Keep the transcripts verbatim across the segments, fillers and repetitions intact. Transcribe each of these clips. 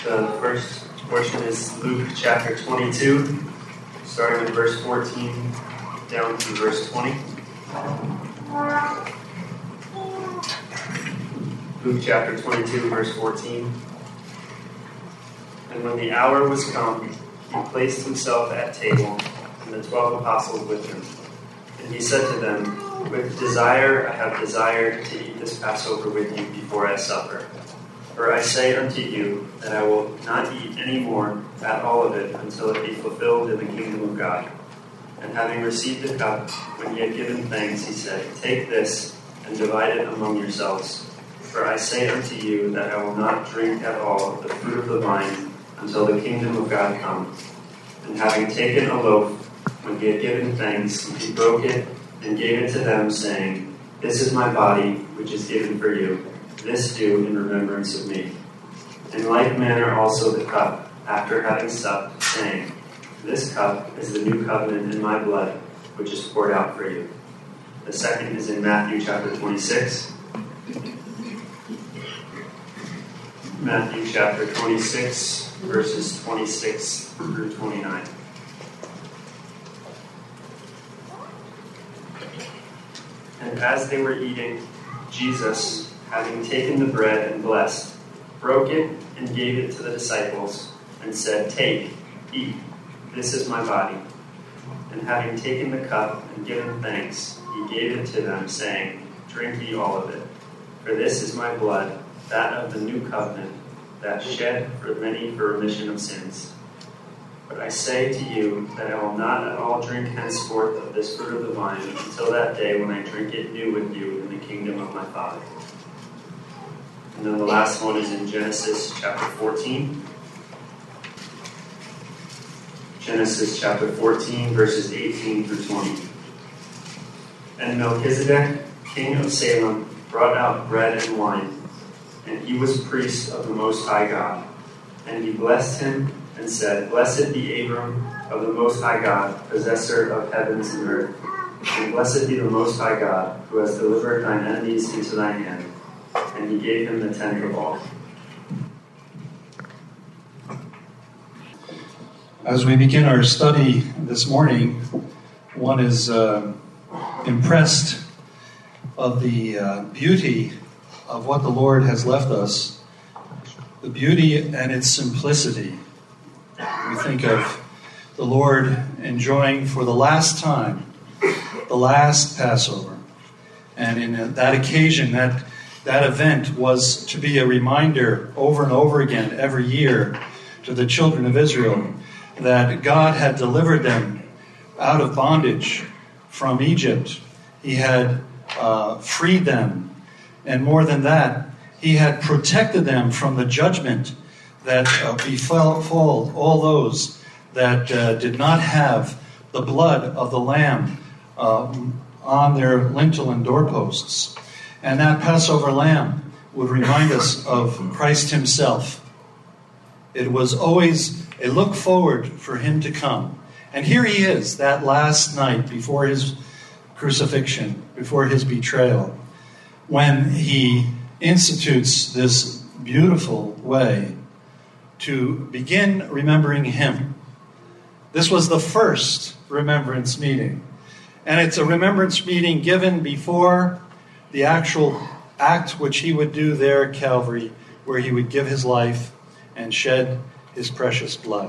The first portion is Luke chapter twenty-two, starting with verse fourteen down to verse twenty. Luke chapter twenty-two, verse fourteen. And when the hour was come, he placed himself at table, and the twelve apostles with him. And he said to them, With desire I have desired to eat this Passover with you before I suffer. For I say unto you that I will not eat any more at all of it until it be fulfilled in the kingdom of God. And having received the cup, when he had given thanks, he said, Take this and divide it among yourselves. For I say unto you that I will not drink at all of the fruit of the vine until the kingdom of God come. And having taken a loaf, when he had given thanks, he broke it and gave it to them, saying, This is my body, which is given for you. This do in remembrance of me. In like manner also the cup, after having supped, saying, This cup is the new covenant in my blood, which is poured out for you. The second is in Matthew chapter twenty-six. Matthew chapter twenty-six, verses twenty-six through twenty-nine. And as they were eating, Jesus, having taken the bread and blessed, broke it and gave it to the disciples, and said, Take, eat, this is my body. And having taken the cup and given thanks, he gave it to them, saying, Drink ye all of it, for this is my blood, that of the new covenant, that shed for many for remission of sins. But I say to you that I will not at all drink henceforth of this fruit of the vine until that day when I drink it new with you in the kingdom of my Father. And then the last one is in Genesis chapter fourteen. Genesis chapter fourteen, verses eighteen through twenty. And Melchizedek, king of Salem, brought out bread and wine, and he was priest of the Most High God. And he blessed him and said, Blessed be Abram of the Most High God, possessor of heavens and earth. And blessed be the Most High God, who has delivered thine enemies into thy hand. And he gave him the tenth of all. As we begin our study this morning, one is uh, impressed of the uh, beauty of what the Lord has left us, the beauty and its simplicity. We think of the Lord enjoying for the last time the last Passover. And in that occasion, that, that event was to be a reminder over and over again every year to the children of Israel that God had delivered them out of bondage from Egypt. He had uh, freed them. And more than that, he had protected them from the judgment that uh, befell all those that uh, did not have the blood of the Lamb uh, on their lintel and doorposts. And that Passover lamb would remind us of Christ himself. It was always a look forward for him to come. And here he is, that last night before his crucifixion, before his betrayal, when he institutes this beautiful way to begin remembering him. This was the first remembrance meeting. And it's a remembrance meeting given before the actual act which he would do there at Calvary, where he would give his life and shed his precious blood.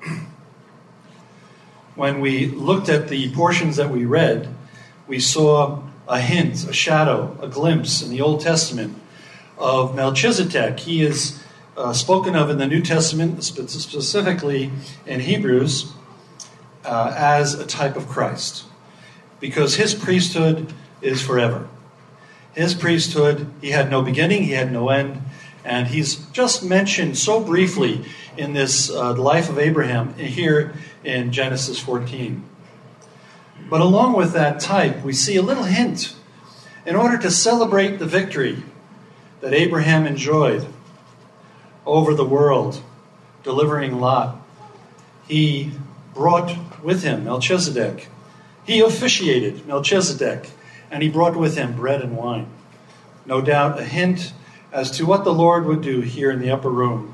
When we looked at the portions that we read, we saw a hint, a shadow, a glimpse in the Old Testament of Melchizedek. He is uh, spoken of in the New Testament, specifically in Hebrews, uh, as a type of Christ, because his priesthood is forever. His priesthood, he had no beginning, he had no end, and he's just mentioned so briefly in this uh, life of Abraham here in Genesis fourteen. But along with that type, we see a little hint. In order to celebrate the victory that Abraham enjoyed over the world, delivering Lot, he brought with him Melchizedek. He officiated Melchizedek, and he brought with him bread and wine. No doubt a hint as to what the Lord would do here in the upper room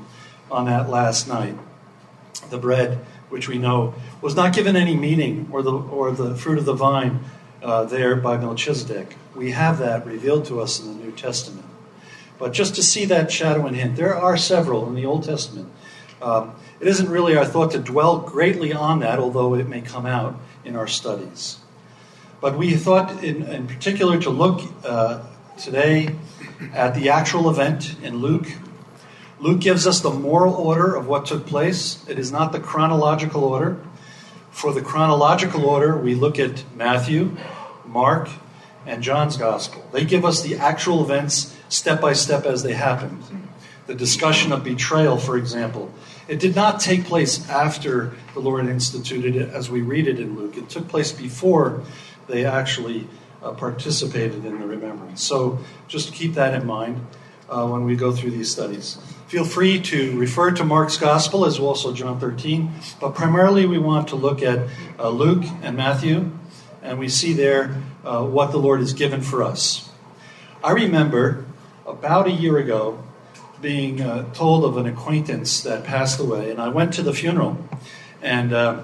on that last night. The bread, which we know was not given any meaning, or the or the fruit of the vine uh, there by Melchizedek. We have that revealed to us in the New Testament. But just to see that shadow and hint, there are several in the Old Testament. Um, it isn't really our thought to dwell greatly on that, although it may come out in our studies. But we thought in, in particular to look uh, today at the actual event in Luke. Luke gives us the moral order of what took place. It is not the chronological order. For the chronological order, we look at Matthew, Mark, and John's Gospel. They give us the actual events step by step as they happened. The discussion of betrayal, for example, it did not take place after the Lord instituted it as we read it in Luke. It took place before they actually uh, participated in the remembrance. So just keep that in mind uh, when we go through these studies. Feel free to refer to Mark's Gospel as well, also John thirteen, but primarily we want to look at uh, Luke and Matthew, and we see there uh, what the Lord has given for us. I remember about a year ago being uh, told of an acquaintance that passed away, and I went to the funeral, and uh,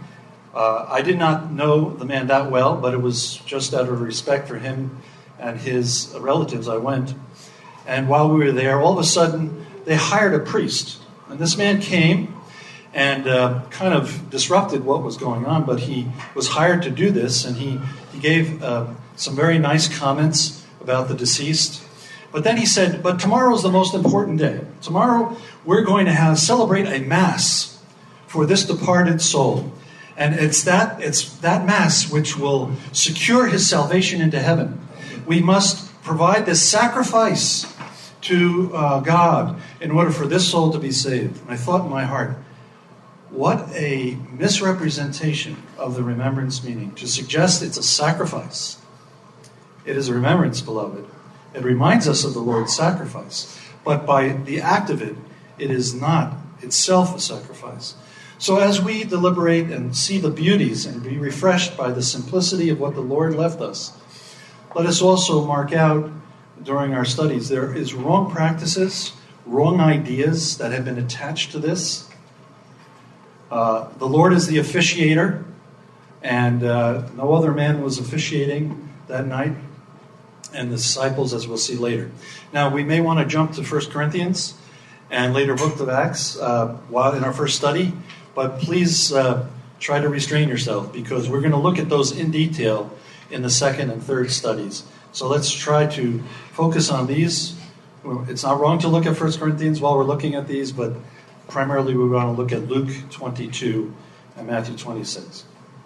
uh, I did not know the man that well, but it was just out of respect for him and his relatives I went. And while we were there, all of a sudden, they hired a priest. And this man came and uh, kind of disrupted what was going on, but he was hired to do this, and he, he gave uh, some very nice comments about the deceased. But then he said, but tomorrow is the most important day. Tomorrow we're going to have celebrate a mass for this departed soul. And it's that it's that mass which will secure his salvation into heaven. We must provide this sacrifice to uh, God in order for this soul to be saved. And I thought in my heart, what a misrepresentation of the remembrance meaning, to suggest it's a sacrifice. It is a remembrance, beloved. It reminds us of the Lord's sacrifice. But by the act of it, it is not itself a sacrifice. So as we deliberate and see the beauties and be refreshed by the simplicity of what the Lord left us, let us also mark out during our studies there is wrong practices, wrong ideas that have been attached to this. Uh, the Lord is the officiator, and uh, no other man was officiating that night, and the disciples, as we'll see later. Now, we may want to jump to First Corinthians and later Book of Acts uh, while in our first study, but please uh, try to restrain yourself, because we're going to look at those in detail in the second and third studies. So let's try to focus on these. It's not wrong to look at First Corinthians while we're looking at these, but primarily we want to look at Luke twenty-two and Matthew twenty-six.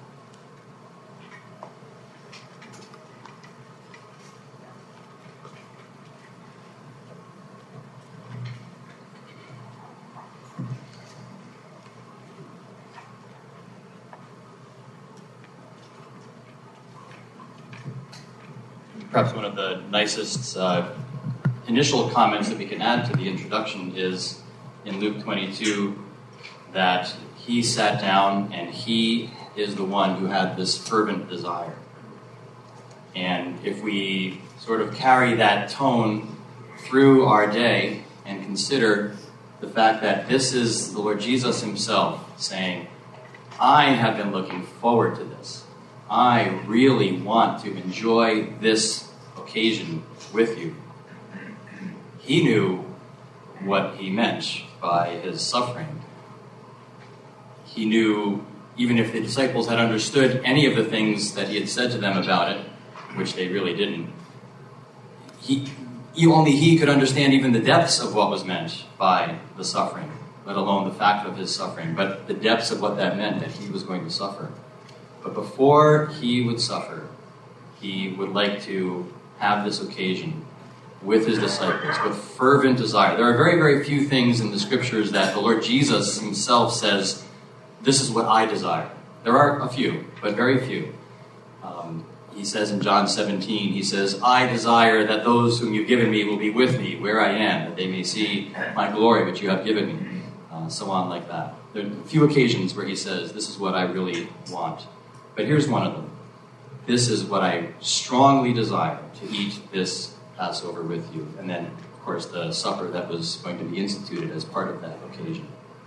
Perhaps one of the nicest uh, initial comments that we can add to the introduction is in Luke twenty-two that he sat down and he is the one who had this fervent desire. And if we sort of carry that tone through our day and consider the fact that this is the Lord Jesus himself saying, I have been looking forward to this. I really want to enjoy this occasion with you. He knew what he meant by his suffering. He knew, even if the disciples had understood any of the things that he had said to them about it, which they really didn't, he, he only he could understand even the depths of what was meant by the suffering, let alone the fact of his suffering, but the depths of what that meant, that he was going to suffer. But before he would suffer, he would like to have this occasion with his disciples, with fervent desire. There are very, very few things in the scriptures that the Lord Jesus himself says, this is what I desire. There are a few, but very few. Um, he says in John seventeen, he says, I desire that those whom you've given me will be with me where I am, that they may see my glory which you have given me, uh, so on like that. There are a few occasions where he says, this is what I really want. But here's one of them. This is what I strongly desire, to eat this Passover with you. And then course, the supper that was going to be instituted as part of that occasion.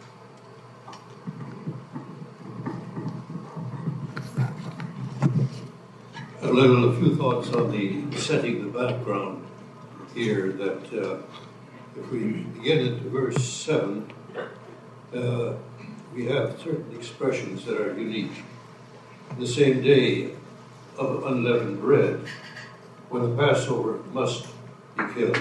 A little, a few thoughts on the setting, the background here, that uh, if we begin at verse seven, uh, we have certain expressions that are unique. The same day of unleavened bread, when the Passover must be killed.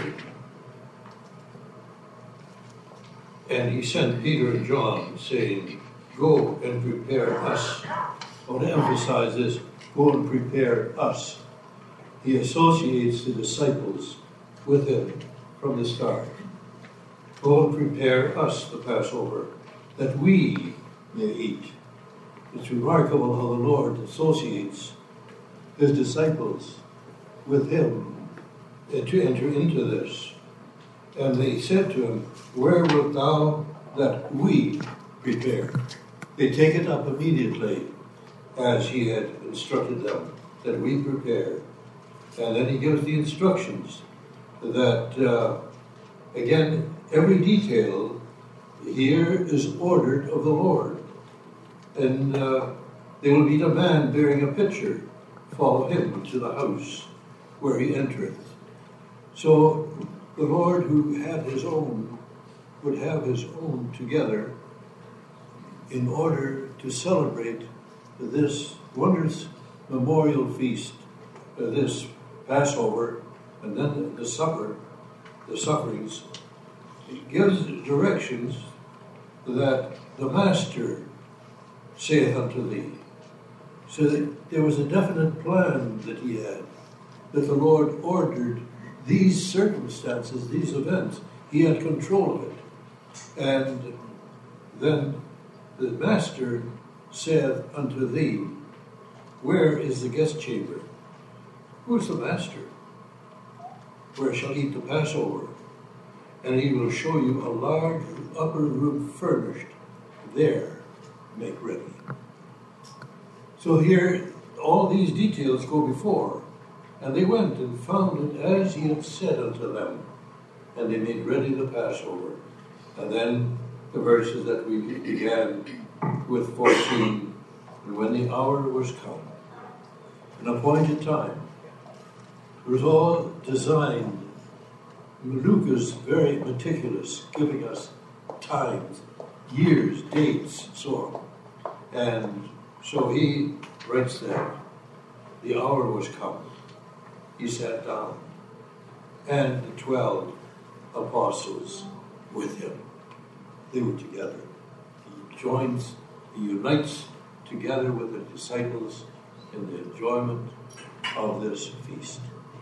And he sent Peter and John, saying, go and prepare us. I want to emphasize this. Go and prepare us. He associates the disciples with him from the start. Go and prepare us the Passover, that we may eat. It's remarkable how the Lord associates his disciples with him to enter into this. And they said to him, where wilt thou that we prepare? They take it up immediately, as he had instructed them, that we prepare. And then he gives the instructions that, uh, again, every detail here is ordered of the Lord. And uh, they will meet a man bearing a pitcher, follow him to the house where he entereth. So the Lord, who had his own, would have his own together in order to celebrate this wondrous memorial feast, uh, this Passover, and then the, the supper, the sufferings. It gives directions that the Master saith unto thee. So that there was a definite plan that he had, that the Lord ordered these circumstances, these events. He had control of it. And then the Master saith unto thee, where is the guest chamber? Who is the Master? Where shall eat the Passover? And he will show you a large upper room furnished. There make ready. So here, all these details go before. And they went and found it as he had said unto them. And they made ready the Passover. And then the verses that we began with fourteen, and when the hour was come, an appointed time. It was all designed. Luke is very meticulous, giving us times, years, dates, so on. And so he writes that the hour was come. He sat down, and the twelve apostles with him. They were together. He joins, he unites together with the disciples in the enjoyment of this feast.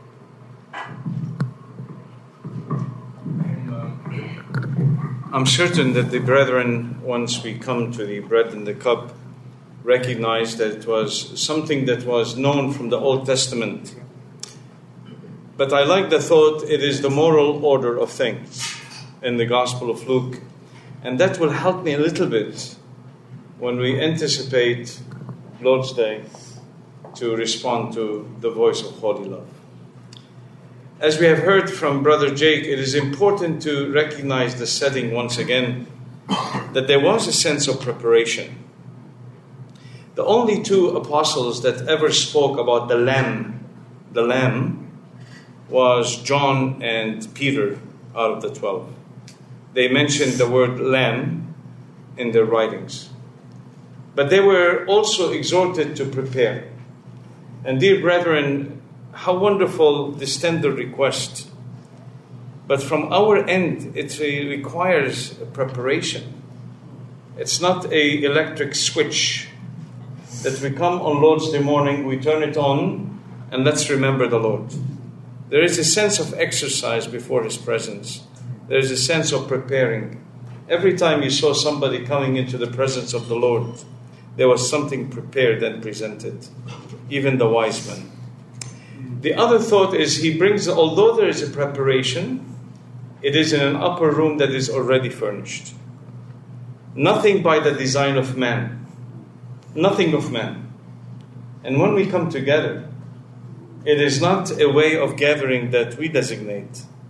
I'm certain that the brethren, once we come to the bread and the cup, recognized that it was something that was known from the Old Testament. But I like the thought, it is the moral order of things in the Gospel of Luke. And that will help me a little bit when we anticipate Lord's Day to respond to the voice of holy love. As we have heard from Brother Jake, it is important to recognize the setting once again, that there was a sense of preparation. The only two apostles that ever spoke about the Lamb, the Lamb, was John and Peter out of the twelve. They mentioned the word lamb in their writings. But they were also exhorted to prepare. And dear brethren, how wonderful this tender request. But from our end, it requires preparation. It's not an electric switch that we come on Lord's Day morning, we turn it on, and let's remember the Lord. There is a sense of exercise before His presence. There is a sense of preparing. Every time you saw somebody coming into the presence of the Lord, there was something prepared and presented, even the wise men. The other thought is he brings, although there is a preparation, it is in an upper room that is already furnished. Nothing by the design of man. Nothing of man. And when we come together, it is not a way of gathering that we designate.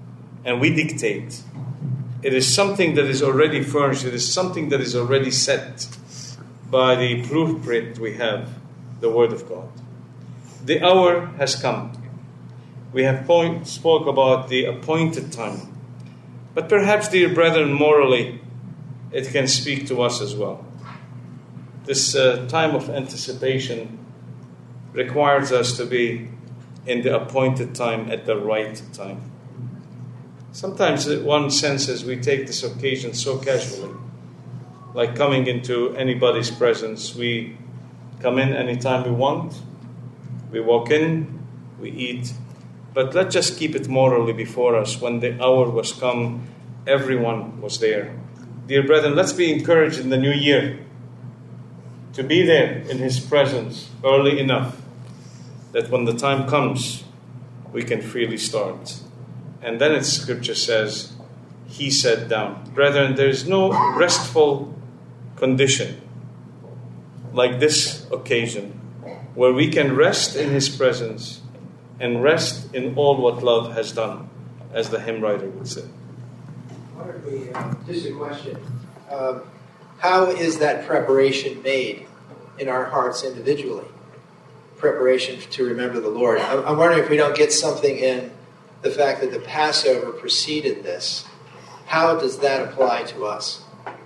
and we dictate. It is something that is already furnished. It is something that is already set by the blueprint we have, the Word of God. The hour has come. We have point, spoke about the appointed time. But perhaps, dear brethren, morally, it can speak to us as well. This uh, time of anticipation requires us to be in the appointed time at the right time. Sometimes one senses we take this occasion so casually, like coming into anybody's presence. We come in anytime we want, we walk in, we eat. But let's just keep it morally before us. When the hour was come, everyone was there. Dear brethren, let's be encouraged in the new year to be there in His presence early enough that when the time comes, we can freely start. And then its scripture says, He sat down. Brethren, there is no restful condition like this occasion where we can rest in His presence and rest in all what love has done, as the hymn writer would say. What are we, uh, just a question. Um, how is that preparation made in our hearts individually? Preparation to remember the Lord. I'm, I'm wondering if we don't get something in the fact that the Passover preceded this. How does that apply to us?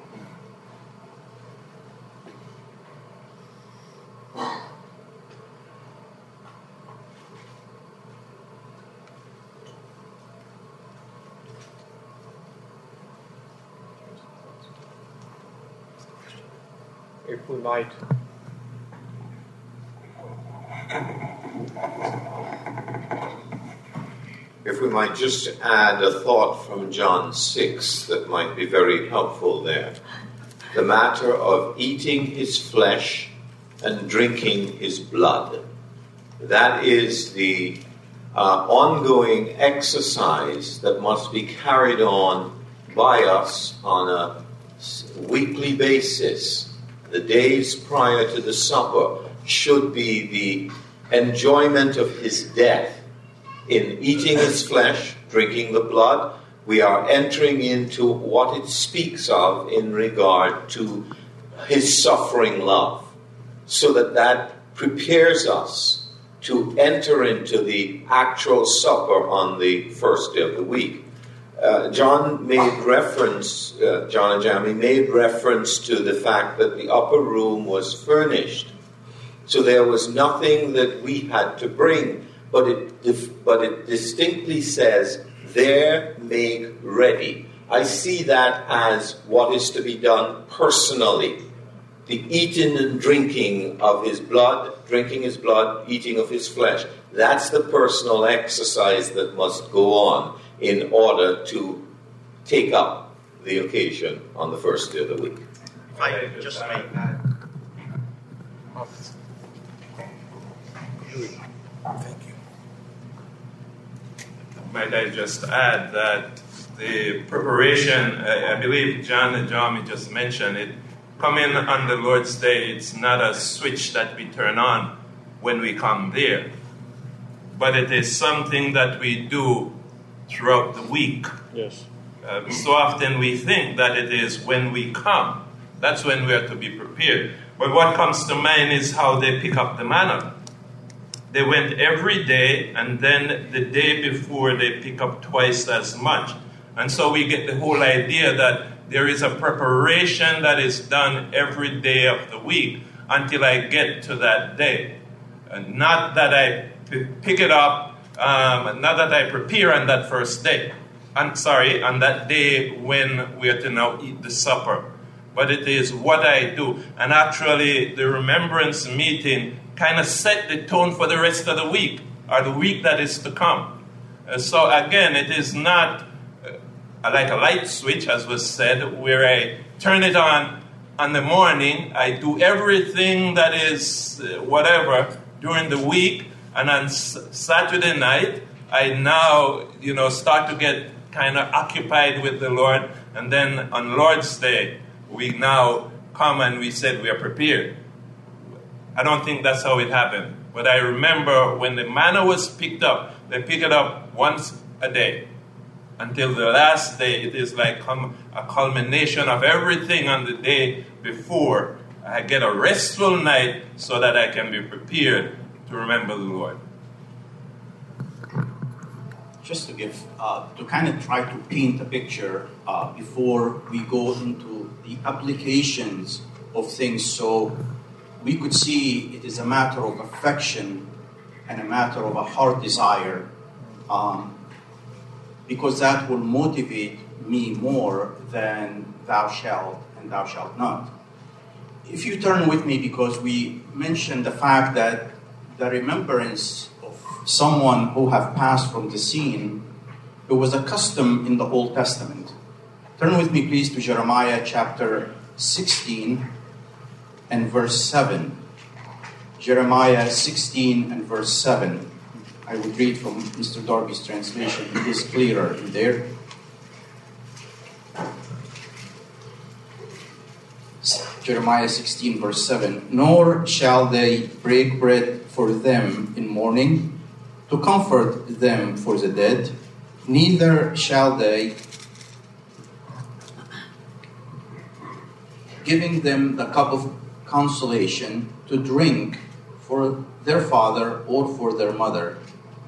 If we might. If we might just add a thought from John six that might be very helpful there. The matter of eating His flesh and drinking His blood. That is the uh, ongoing exercise that must be carried on by us on a weekly basis. The days prior to the supper should be the enjoyment of His death. In eating His flesh, drinking the blood, we are entering into what it speaks of in regard to His suffering love, so that that prepares us to enter into the actual supper on the first day of the week. Uh, John made reference, uh, John and Jamie made reference to the fact that the upper room was furnished. So there was nothing that we had to bring. But it, but it distinctly says, there make ready. I see that as what is to be done personally. The eating and drinking of His blood, drinking His blood, eating of His flesh. That's the personal exercise that must go on in order to take up the occasion on the first day of the week. If I just may add. Thank you. Might I just add that the preparation, I, I believe John and John just mentioned it, coming on the Lord's Day, it's not a switch that we turn on when we come there, but it is something that we do throughout the week. Yes. Uh, so often we think that it is when we come. That's when we are to be prepared. But what comes to mind is how they pick up the manna. They went every day, and then the day before they pick up twice as much. And so we get the whole idea that there is a preparation that is done every day of the week until I get to that day. And not that I p- pick it up, um, not that I prepare on that first day. I'm sorry, on that day when we are to now eat the supper. But it is what I do. And actually, the remembrance meeting kind of set the tone for the rest of the week, or the week that is to come. Uh, so again, it is not uh, like a light switch, as was said, where I turn it on on the morning, I do everything that is uh, whatever during the week, and on s- Saturday night, I now, you know, start to get kind of occupied with the Lord, and then on Lord's Day, we now come and we said we are prepared. I don't think that's how it happened. But I remember when the manna was picked up, they pick it up once a day. until the last day. It is like a culmination of everything on the day before. I get a restful night so that I can be prepared to remember the Lord. Just to give, uh, to kind of try to paint a picture uh, before we go into the applications of things, so we could see it is a matter of affection and a matter of a heart desire, um, because that will motivate me more than thou shalt and thou shalt not. If you turn with me, because we mentioned the fact that the remembrance of someone who have passed from the scene, it was a custom in the Old Testament. Turn with me, please, to Jeremiah chapter sixteen and verse seven. Jeremiah sixteen and verse seven. I would read from Mister Darby's translation. It is clearer in there. Jeremiah sixteen, verse seven. Nor shall they break bread for them in mourning, to comfort them for the dead, neither shall they, giving them the cup of consolation to drink for their father or for their mother.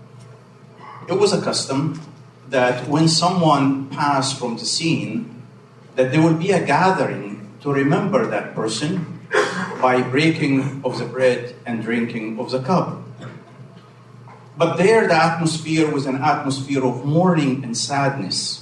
It was a custom that when someone passed from the scene, that there would be a gathering to remember that person by breaking of the bread and drinking of the cup. But there the atmosphere was an atmosphere of mourning and sadness.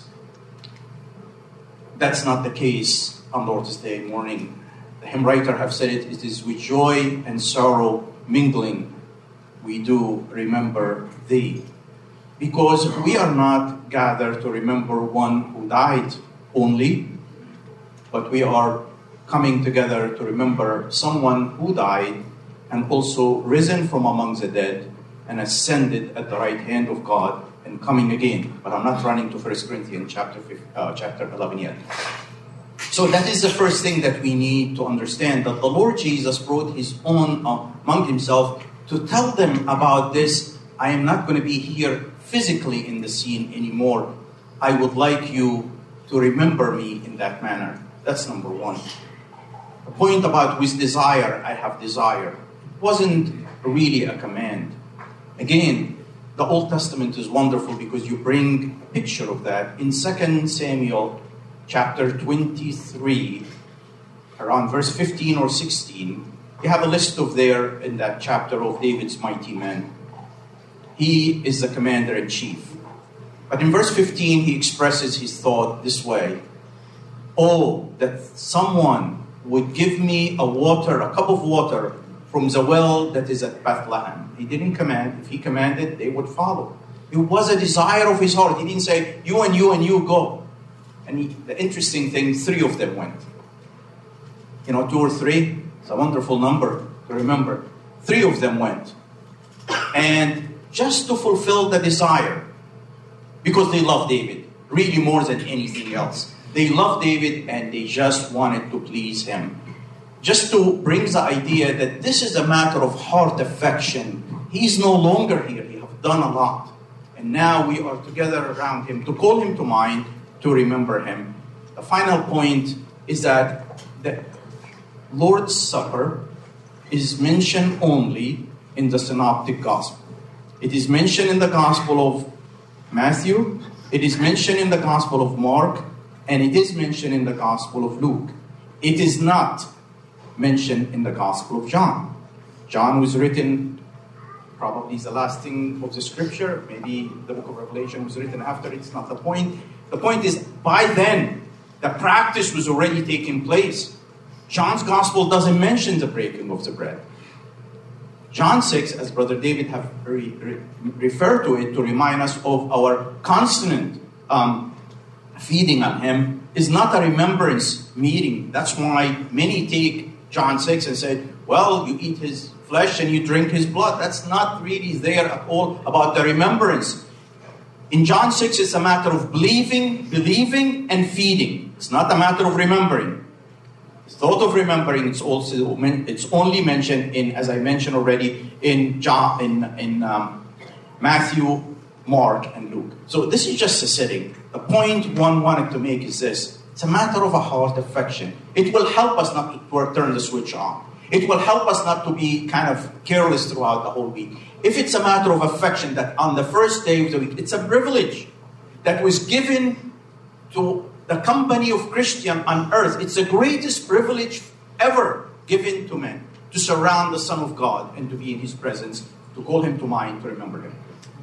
That's not the case on Lord's Day morning. The hymn writer have said it, it is with joy and sorrow mingling we do remember thee. Because we are not gathered to remember one who died only, but we are coming together to remember someone who died and also risen from among the dead and ascended at the right hand of God and coming again. But I'm not running to First Corinthians chapter uh, chapter eleven yet. So that is the first thing that we need to understand, that the Lord Jesus brought his own uh, among himself to tell them about this. I am not going to be here physically in the scene anymore. I would like you to remember me in that manner. That's number one. The point about with desire, I have desire, it wasn't really a command. Again, the Old Testament is wonderful because you bring a picture of that. In Second Samuel chapter twenty-three, around verse fifteen or sixteen, you have a list of there in that chapter of David's mighty men. He is the commander-in-chief. But in verse fifteen, he expresses his thought this way. Oh, that someone would give me a water, a cup of water from the well that is at Bethlehem. He didn't command. If he commanded, they would follow. It was a desire of his heart. He didn't say, you and you and you go. And he, the interesting thing, three of them went. You know, two or three, it's a wonderful number to remember. Three of them went. And just to fulfill the desire, because they love David, really more than anything else. They loved David and they just wanted to please him. Just to bring the idea that this is a matter of heart affection. He's no longer here. He have done a lot. And now we are together around him to call him to mind, to remember him. The final point is that the Lord's Supper is mentioned only in the Synoptic Gospel. It is mentioned in the Gospel of Matthew. It is mentioned in the Gospel of Mark. And it is mentioned in the Gospel of Luke. It is not mentioned in the Gospel of John. John was written, probably the last thing of the scripture. Maybe the book of Revelation was written after. It's not the point. The point is, by then, the practice was already taking place. John's Gospel doesn't mention the breaking of the bread. John six, as Brother David have re- re- referred to it to remind us of our constant um, feeding on him, is not a remembrance meeting. That's why many take John six and say, well, you eat his flesh and you drink his blood. That's not really there at all about the remembrance. In John six, it's a matter of believing, believing, and feeding. It's not a matter of remembering. The thought of remembering, it's also it's only mentioned in, as I mentioned already, in John, in in um, Matthew, Mark, and Luke. So this is just a setting. The The point one wanted to make is this. It's a matter of a heart affection. It will help us not to turn the switch on. It will help us not to be kind of careless throughout the whole week. If it's a matter of affection that on the first day of the week, it's a privilege that was given to the company of Christian on earth. It's the greatest privilege ever given to men, to surround the Son of God and to be in His presence, to call Him to mind, to remember Him.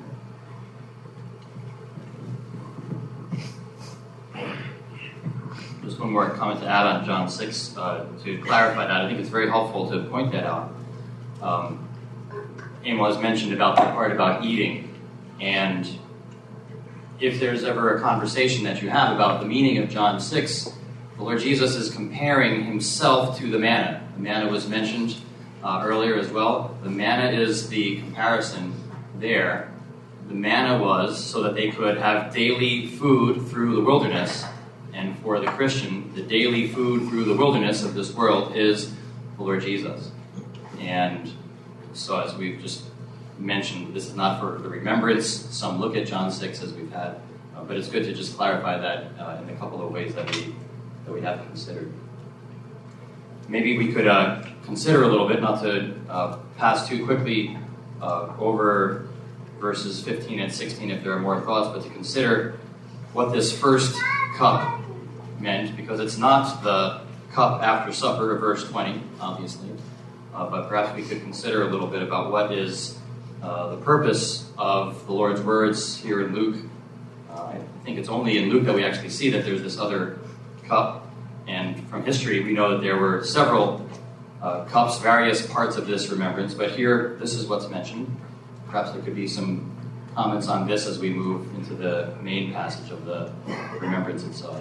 Just one more comment to add on John six uh, to clarify that. I think it's very helpful to point that out. Um, Amos mentioned about the part about eating, and if there's ever a conversation that you have about the meaning of John six, the Lord Jesus is comparing Himself to the manna. The manna was mentioned uh, earlier as well. The manna is the comparison there. The manna was so that they could have daily food through the wilderness. And for the Christian, the daily food through the wilderness of this world is the Lord Jesus. And so as we've just mentioned, this is not for the remembrance. Some look at John six as we've had, uh, but it's good to just clarify that uh, in a couple of ways that we that we have considered. Maybe we could uh, consider a little bit, not to uh, pass too quickly uh, over verses fifteen and sixteen if there are more thoughts, but to consider what this first cup meant, because it's not the cup after supper of verse twenty, obviously, uh, but perhaps we could consider a little bit about what is uh, the purpose of the Lord's words here in Luke. Uh, I think it's only in Luke that we actually see that there's this other cup, and from history we know that there were several uh, cups, various parts of this remembrance, but here this is what's mentioned. Perhaps there could be some comments on this as we move into the main passage of the remembrance itself.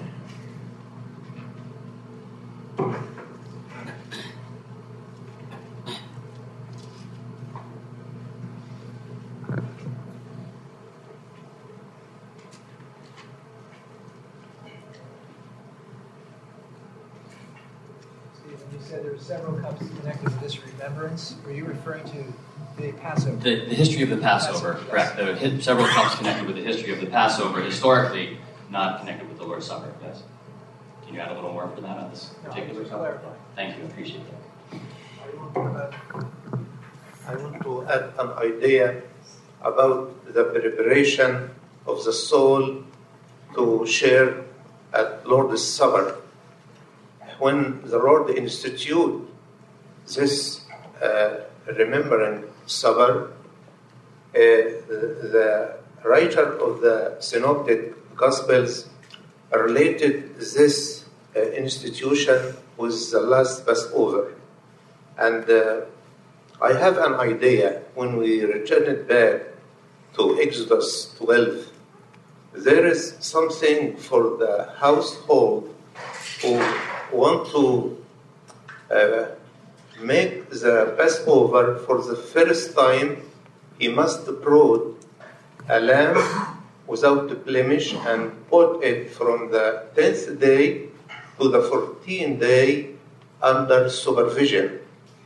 You said there were several cups connected with this remembrance. Were you referring to the Passover? The, the history of the Passover, Passover correct. There are several cups connected with the history of the Passover, historically not connected with the Lord's Supper, yes. Can you add a little more for that on this no, particular cup? Clarify. Thank you, I appreciate that. I want to add an idea about the preparation of the soul to share at Lord's Supper. When the Lord instituted this uh, remembering supper, uh, the, the writer of the Synoptic Gospels related this uh, institution with the last Passover. And uh, I have an idea, when we returned back to Exodus twelve, there is something for the household who want to uh, make the Passover for the first time. He must brood a lamb without blemish and put it from the tenth day to the fourteenth day under supervision.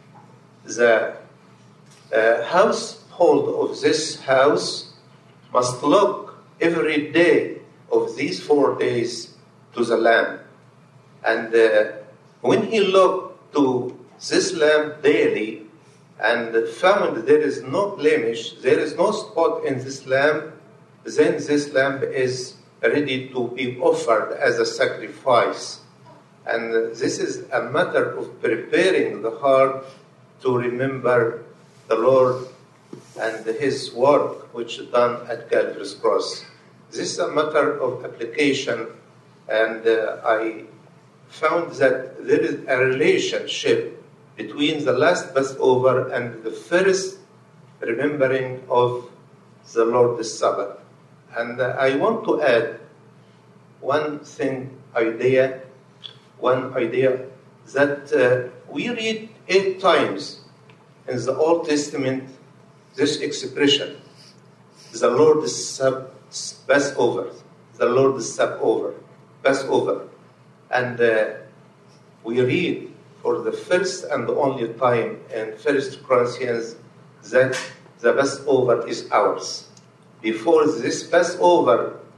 The uh, household of this house must look every day of these four days to the lamb. And uh, when he looked to this lamb daily and found there is no blemish, there is no spot in this lamb, then this lamb is ready to be offered as a sacrifice. And this is a matter of preparing the heart to remember the Lord and His work which is done at Calvary's cross. This is a matter of application, and uh, I found that there is a relationship between the last Passover and the first remembering of the Lord's Sabbath. And uh, I want to add one thing, idea, one idea that uh, we read eight times in the Old Testament this expression, the Lord's Sab- Passover, the Lord's Passover, Passover. And uh, we read for the first and only time in First Corinthians that the Passover is ours. Before this Passover,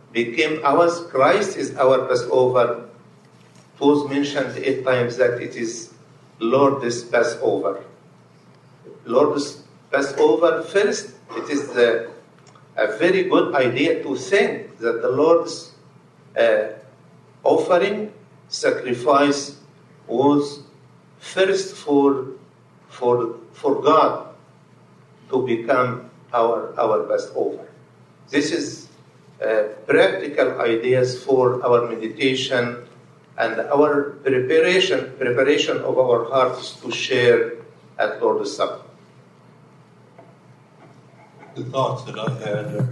became ours. Christ is our Passover. It was mentioned eight times that it is Lord's Passover. Lord's Passover, first, it is the, a very good idea to think that the Lord's uh, offering, sacrifice, was first for, for, for God to become our, our Passover. This is uh, practical ideas for our meditation and our preparation, preparation of our hearts to share at Lord's Supper. The thoughts that I had are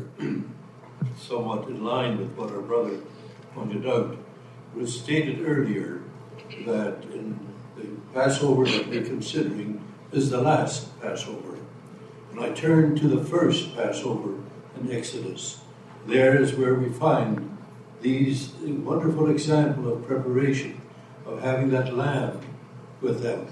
somewhat in line with what our brother pointed out. It was stated earlier that in the Passover that we're considering is the last Passover. And I turn to the first Passover in Exodus. There is where we find these wonderful example of preparation, of having that lamb with them.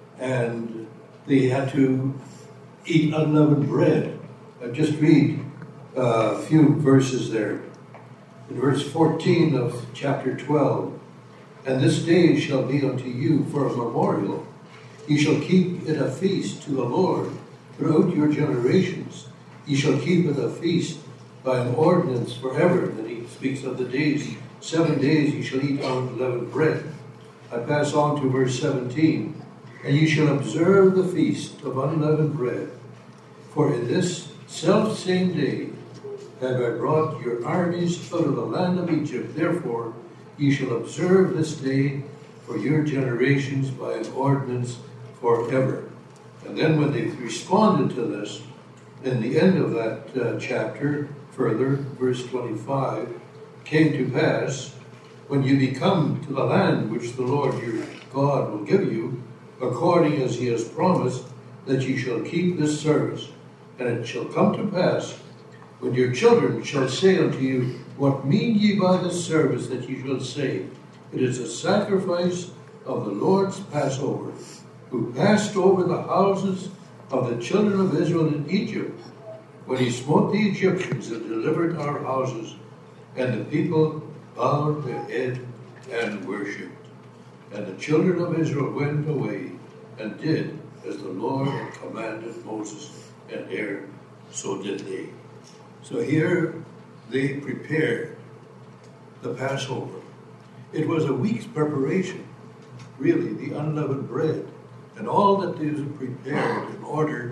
And they had to eat unleavened bread. I just read a few verses there. In verse fourteen of chapter twelve, "And this day shall be unto you for a memorial. Ye shall keep it a feast to the Lord throughout your generations. Ye shall keep it a feast by an ordinance forever." Then he speaks of the days. Seven days ye shall eat unleavened bread. I pass on to verse seventeen. "And ye shall observe the feast of unleavened bread. For in this self same day have I brought your armies out of the land of Egypt. Therefore ye shall observe this day for your generations by an ordinance forever." And then when they responded to this, in the end of that uh, chapter, further, verse twenty-five, "Came to pass, when you become to the land which the Lord your God will give you, according as he has promised, that ye shall keep this service. And it shall come to pass, when your children shall say unto you, What mean ye by this service, that ye shall say, It is a sacrifice of the Lord's Passover, who passed over the houses of the children of Israel in Egypt, when he smote the Egyptians and delivered our houses. And the people bowed their head and worshipped. And the children of Israel went away and did as the Lord had commanded Moses and Aaron, so did they." So here they prepared the Passover. It was a week's preparation, really, the unleavened bread, and all that is prepared in order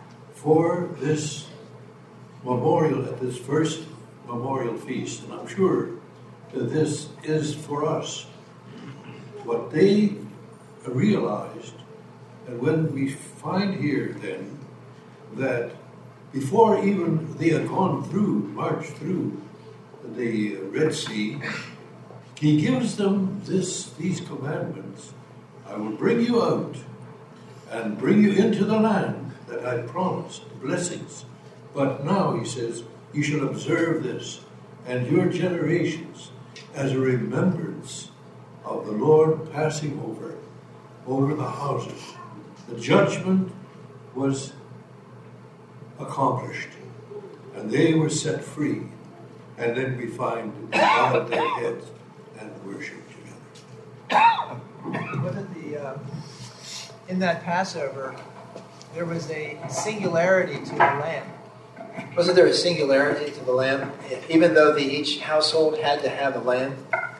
for this memorial, at this first memorial feast. And I'm sure that this is for us. What they realized, and when we find here then, that before even they had gone through, marched through the Red Sea, he gives them this, these commandments. "I will bring you out and bring you into the land that I promised, blessings. But now," he says, "you shall observe this and your generations as a remembrance of the Lord passing over, over the houses." The judgment was accomplished, and they were set free. And then we find they bowed their heads and worshiped together. Wasn't the uh, in that Passover there was a singularity to the lamb? Wasn't there a singularity to the lamb? Even though the, each household had to have a lamb,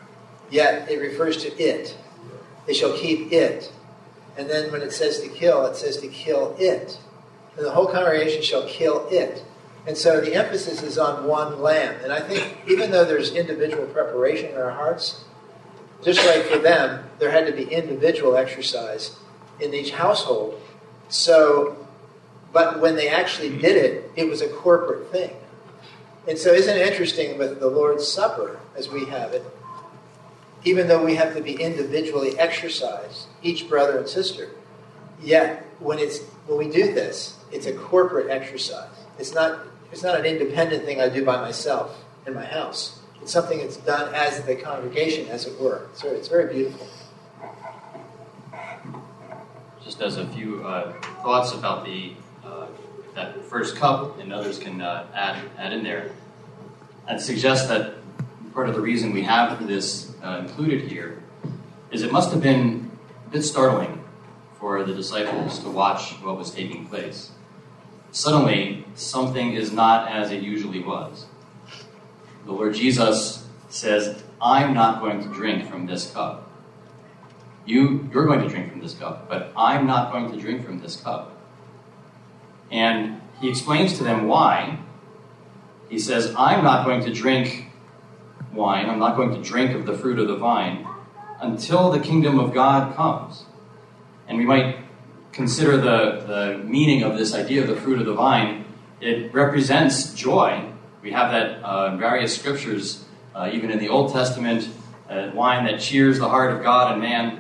yet it refers to it. They shall keep it. And then when it says to kill, it says to kill it. And the whole congregation shall kill it. And so the emphasis is on one lamb. And I think even though there's individual preparation in our hearts, just like for them, there had to be individual exercise in each household. So, but when they actually did it, it was a corporate thing. And so isn't it interesting with the Lord's Supper, as we have it, even though we have to be individually exercised, each brother and sister, yet when it's when we do this, it's a corporate exercise. It's not it's not an independent thing I do by myself in my house. It's something that's done as the congregation, as it were. So it's very beautiful. Just as a few uh, thoughts about the uh, that first cup, and others can uh, add add in there. I'd suggest that part of the reason we have this uh, included here is it must have been a bit startling for the disciples to watch what was taking place. Suddenly, something is not as it usually was. The Lord Jesus says, I'm not going to drink from this cup. You, you're going to drink from this cup, but I'm not going to drink from this cup. And he explains to them why. He says, I'm not going to drink wine, I'm not going to drink of the fruit of the vine until the kingdom of God comes. And we might consider the, the meaning of this idea of the fruit of the vine. It represents joy. We have that uh, in various scriptures, uh, even in the Old Testament, uh, wine that cheers the heart of God and man.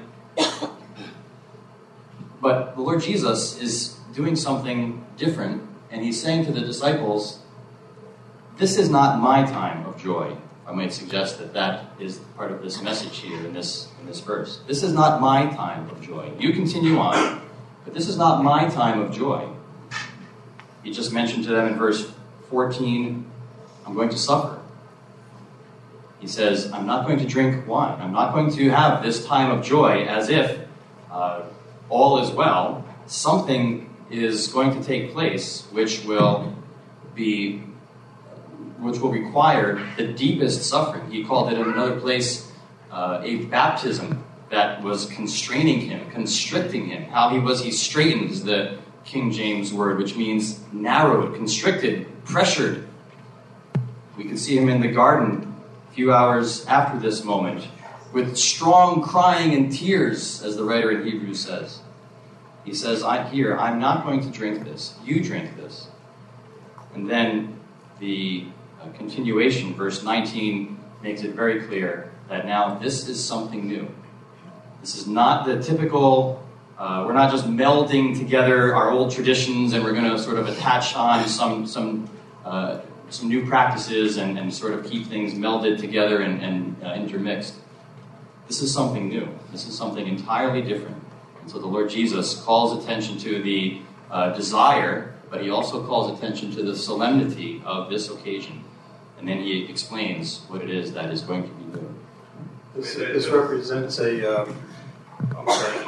But the Lord Jesus is doing something different, and he's saying to the disciples, this is not my time of joy. I might suggest that that is part of this message here in this, in this verse. This is not my time of joy. You continue on, but this is not my time of joy. He just mentioned to them in verse fourteen, I'm going to suffer. He says, I'm not going to drink wine. I'm not going to have this time of joy as if uh, all is well. Something is going to take place which will be which will require the deepest suffering. He called it in another place uh, a baptism that was constraining him, constricting him. How he was, he straightened is the King James word, which means narrowed, constricted, pressured. We can see him in the garden a few hours after this moment, with strong crying and tears, as the writer in Hebrews says. He says, I, here, I'm not going to drink this. You drink this. And then the uh, continuation, verse nineteen, makes it very clear that now this is something new. This is not the typical, uh, we're not just melding together our old traditions and we're going to sort of attach on some some uh, some new practices and, and sort of keep things melded together and, and uh, intermixed. This is something new. This is something entirely different. And so the Lord Jesus calls attention to the uh, desire, but he also calls attention to the solemnity of this occasion. And then he explains what it is that is going to be new. This, this represents a, um, I'm sorry,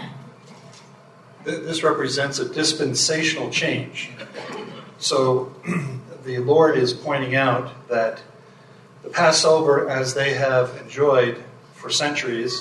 this represents a dispensational change. So the Lord is pointing out that the Passover, as they have enjoyed for centuries,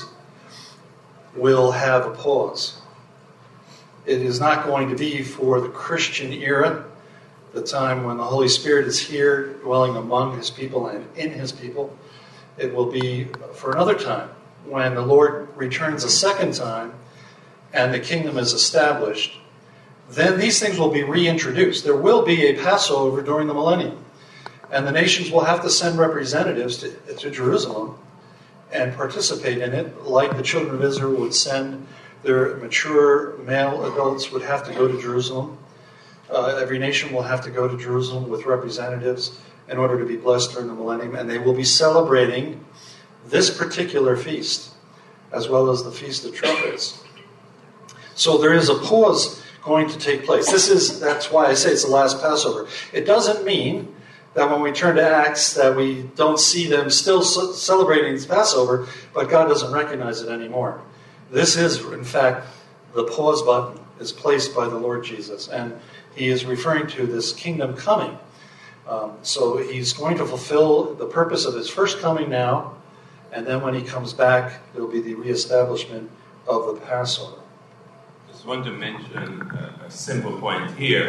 will have a pause. It is not going to be for the Christian era, the time when the Holy Spirit is here, dwelling among his people and in his people. It will be for another time, when the Lord returns a second time and the kingdom is established. Then these things will be reintroduced. There will be a Passover during the millennium, and the nations will have to send representatives to, to Jerusalem and participate in it, like the children of Israel would send their mature male adults would have to go to Jerusalem. Uh, every nation will have to go to Jerusalem with representatives in order to be blessed during the millennium, and they will be celebrating this particular feast, as well as the Feast of Trumpets. So there is a pause going to take place. This is, that's why I say it's the last Passover. It doesn't mean that when we turn to Acts that we don't see them still celebrating this Passover, but God doesn't recognize it anymore. This is, in fact, the pause button is placed by the Lord Jesus, and he is referring to this kingdom coming. Um, so he's going to fulfill the purpose of his first coming now, and then when he comes back, there will be the reestablishment of the Passover. Just want to mention a, a simple point here.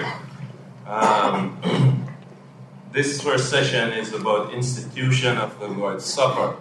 Um, this first session is about institution of the Lord's Supper.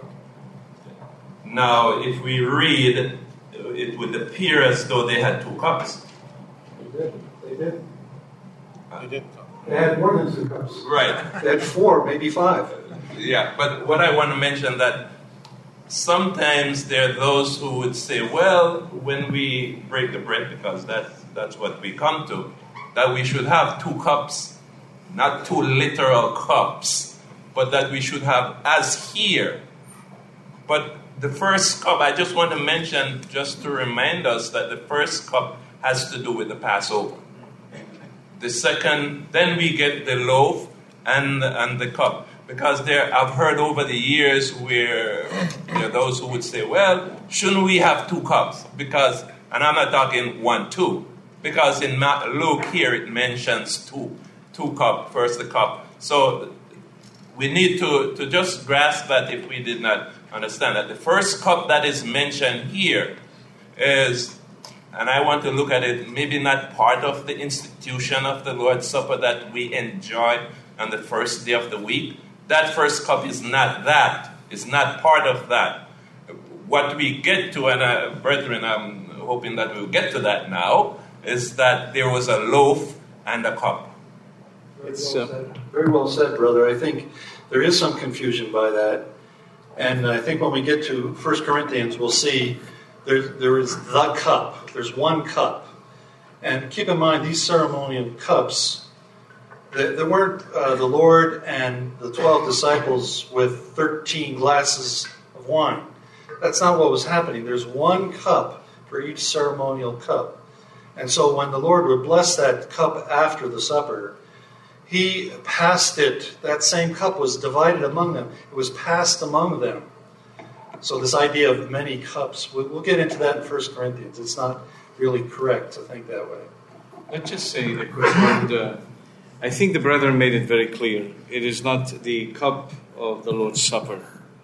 Now, if we read, it would appear as though they had two cups. They did. They did. They did. They had more than two cups. Right. They had four, maybe five. Yeah, but what I want to mention that sometimes there are those who would say, well, when we break the bread, because that, that's what we come to, that we should have two cups, not two literal cups, but that we should have as here. But the first cup, I just want to mention, just to remind us that the first cup has to do with the Passover. The second, then we get the loaf and, and the cup. Because there, I've heard over the years where there are those who would say, well, shouldn't we have two cups? Because, and I'm not talking one, two, because in Luke here it mentions two, two cup, first the cup. So we need to, to just grasp that if we did not understand that. The first cup that is mentioned here is, and I want to look at it, maybe not part of the institution of the Lord's Supper that we enjoy on the first day of the week. That first cup is not that. It's not part of that. What we get to, and uh, brethren, I'm hoping that we'll get to that now, is that there was a loaf and a cup. It's uh, very well said, brother. I think there is some confusion by that. And I think when we get to First Corinthians, we'll see there, there is the cup. There's one cup. And keep in mind, these ceremonial cups, there weren't uh, the Lord and the twelve disciples with thirteen glasses of wine. That's not what was happening. There's one cup for each ceremonial cup. And so when the Lord would bless that cup after the supper, he passed it. That same cup was divided among them. It was passed among them. So this idea of many cups, we'll get into that in First Corinthians. It's not really correct to think that way. Let's just say a quick word. Uh, I think the brethren made it very clear. It is not the cup of the Lord's Supper.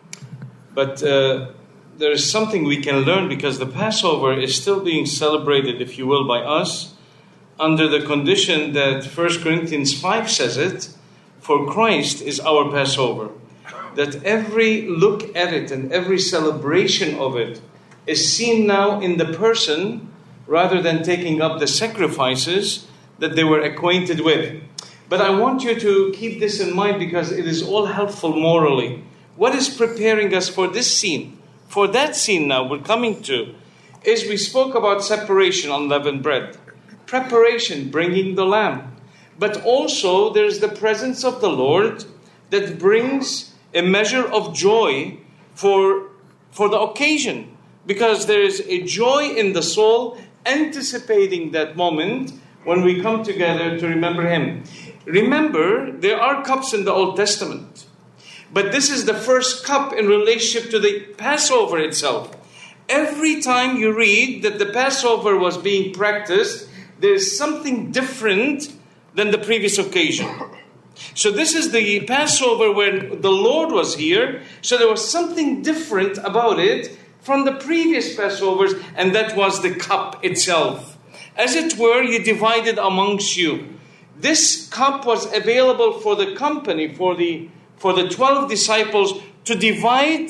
But uh, there is something we can learn, because the Passover is still being celebrated, if you will, by us under the condition that First Corinthians five says it, for Christ is our Passover. That every look at it and every celebration of it is seen now in the person rather than taking up the sacrifices that they were acquainted with. But I want you to keep this in mind, because it is all helpful morally. What is preparing us for this scene? For that scene now we're coming to, is we spoke about separation, unleavened bread. Preparation, bringing the lamb. But also there's the presence of the Lord that brings a measure of joy for, for the occasion. Because there is a joy in the soul anticipating that moment when we come together to remember Him. Remember, there are cups in the Old Testament. But this is the first cup in relationship to the Passover itself. Every time you read that the Passover was being practiced, there is something different than the previous occasion. So this is the Passover when the Lord was here. So there was something different about it from the previous Passovers, and that was the cup itself. As it were, you divided amongst you. This cup was available for the company, for the for the twelve disciples to divide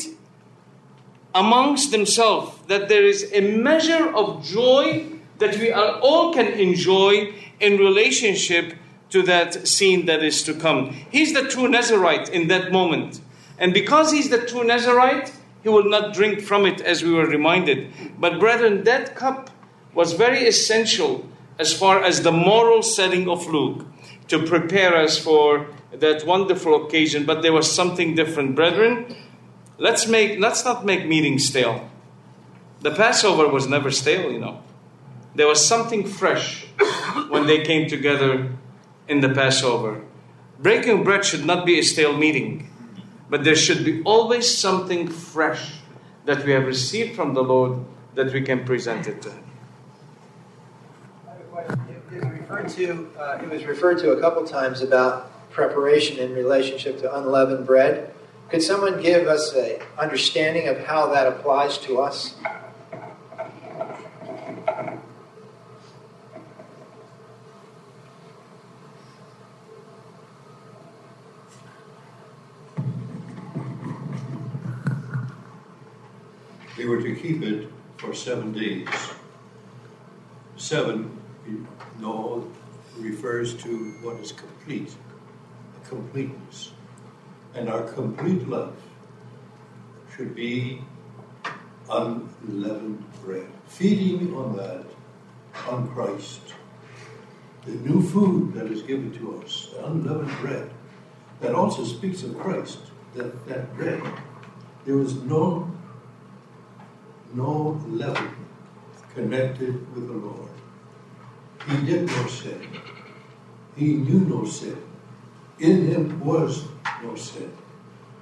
amongst themselves, that there is a measure of joy that we are, all can enjoy in relationship to that scene that is to come. He's the true Nazarite in that moment. And because he's the true Nazarite, he will not drink from it, as we were reminded. But brethren, that cup was very essential as far as the moral setting of Luke, to prepare us for that wonderful occasion. But there was something different. Brethren, let's make let's not make meetings stale. The Passover was never stale, you know. There was something fresh when they came together in the Passover. Breaking bread should not be a stale meeting, but there should be always something fresh that we have received from the Lord that we can present it to Him. It was referred to, uh, it was referred to a couple times about preparation in relationship to unleavened bread. Could someone give us an understanding of how that applies to us? They were to keep it for seven days. Seven, you know, refers to what is complete, a completeness. And our complete life should be unleavened bread. Feeding on that, on Christ. The new food that is given to us, the unleavened bread, that also speaks of Christ, that, that bread. There was no no leaven connected with the Lord. He did no sin. He knew no sin. In Him was no sin.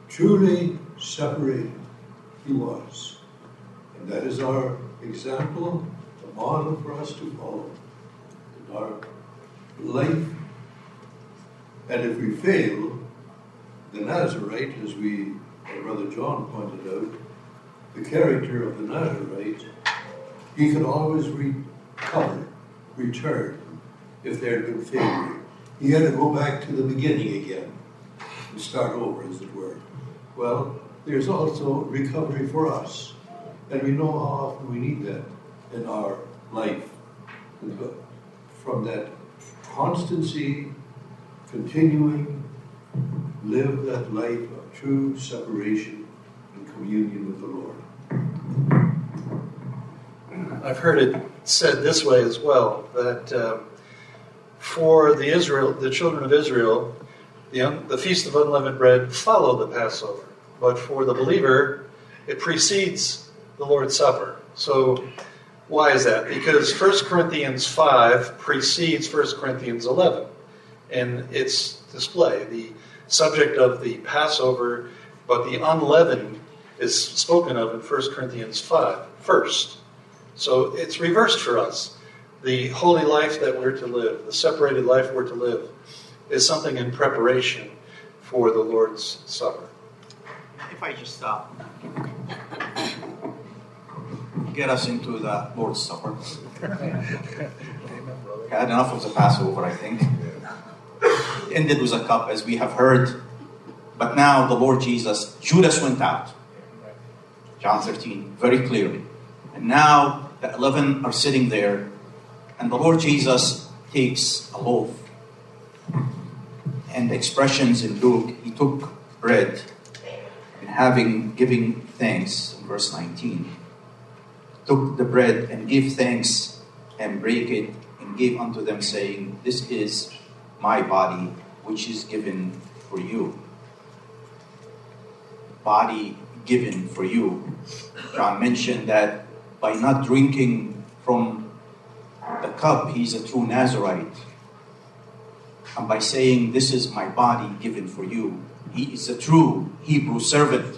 Truly separated he was. And that is our example, the model for us to follow in our life. And if we fail, the Nazarite, as we, as Brother John pointed out, the character of the Nazarite, he could always recover, return, if there had been failure. He had to go back to the beginning again and start over, as it were. Well, there's also recovery for us. And we know how often we need that in our life. From that constancy, continuing, live that life of true separation and communion with the Lord. I've heard it said this way as well, that uh, for the Israel, the children of Israel, the, un, the Feast of Unleavened Bread followed the Passover. But for the believer, it precedes the Lord's Supper. So why is that? Because First Corinthians five precedes First Corinthians eleven in its display. The subject of the Passover, but the unleavened is spoken of in First Corinthians five first. So it's reversed for us. The holy life that we're to live, the separated life we're to live, is something in preparation for the Lord's Supper. If I just uh, get us into the Lord's Supper. Had enough of the Passover, I think. Ended with a cup, as we have heard. But now the Lord Jesus, Judas went out. John thirteen, very clearly. And now the eleven are sitting there, and the Lord Jesus takes a loaf. And the expressions in Luke, he took bread, and having giving thanks, in verse nineteen, took the bread and gave thanks and brake it and gave unto them, saying, This is my body, which is given for you. Body given for you. John mentioned that by not drinking from the cup, he's a true Nazarite. And by saying, This is my body given for you, he is a true Hebrew servant.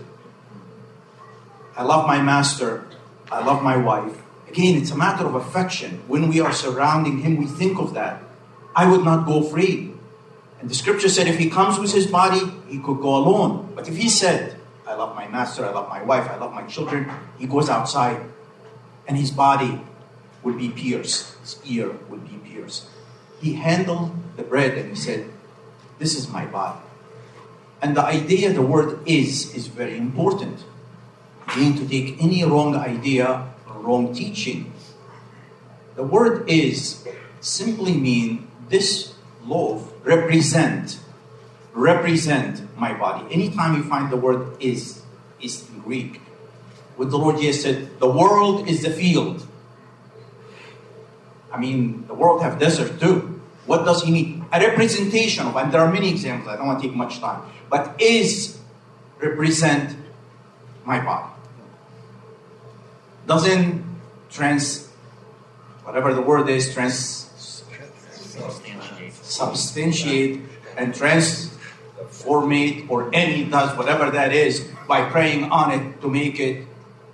I love my master. I love my wife. Again, it's a matter of affection. When we are surrounding him, we think of that. I would not go free. And the scripture said if he comes with his body, he could go alone. But if he said, I love my master, I love my wife, I love my children, he goes outside and his body would be pierced. His ear would be pierced. He handled the bread and he said, This is my body. And the idea, the word is, is very important. Again, to take any wrong idea or wrong teaching. The word is simply mean this loaf represent, represent my body. Anytime you find the word is, is in Greek. What the Lord Jesus said, the world is the field. I mean, the world have desert too. What does he mean? A representation of, and there are many examples, I don't want to take much time, but is represent my body. Doesn't trans, whatever the word is, trans, substantiate and transformate, or any does whatever that is by praying on it to make it,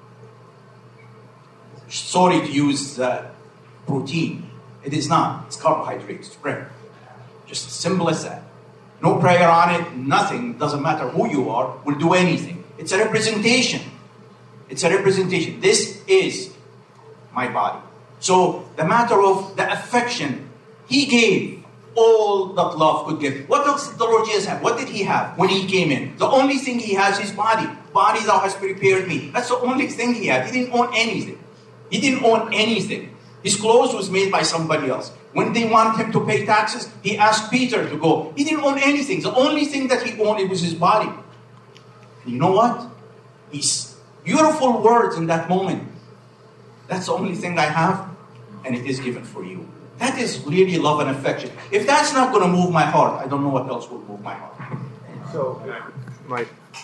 sorry to use uh, protein. It is not. It's carbohydrates. It's bread. Just as simple as that. No prayer on it. Nothing. Doesn't matter who you are. Will do anything. It's a representation. It's a representation. This is my body. So the matter of the affection, he gave all that love could give. What else did the Lord Jesus have? What did he have when he came in? The only thing he has is body. Body thou hast prepared me. That's the only thing he had. He didn't own anything. He didn't own anything. His clothes was made by somebody else. When they wanted him to pay taxes, he asked Peter to go. He didn't own anything. The only thing that he owned was his body. And you know what? These beautiful words in that moment. That's the only thing I have, and it is given for you. That is really love and affection. If that's not going to move my heart, I don't know what else will move my heart. So, my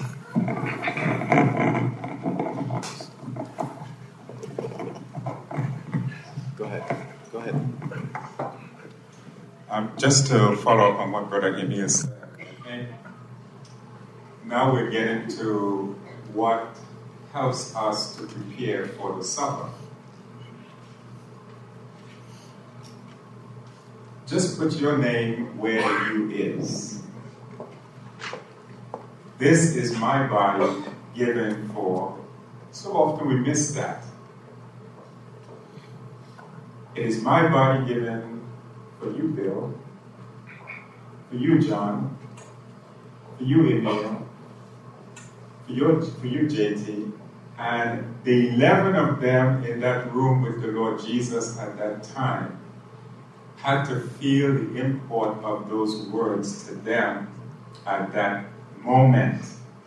Go ahead. Go ahead. Um, just to follow up on what Brother Amy said. now we're getting to what helps us to prepare for the supper. Just put your name where you is. This is my body given for. So often we miss that. It is my body given for you, Bill, for you, John, for you, Emil, for you, for you, J T, and the eleven of them in that room with the Lord Jesus at that time had to feel the import of those words to them at that moment.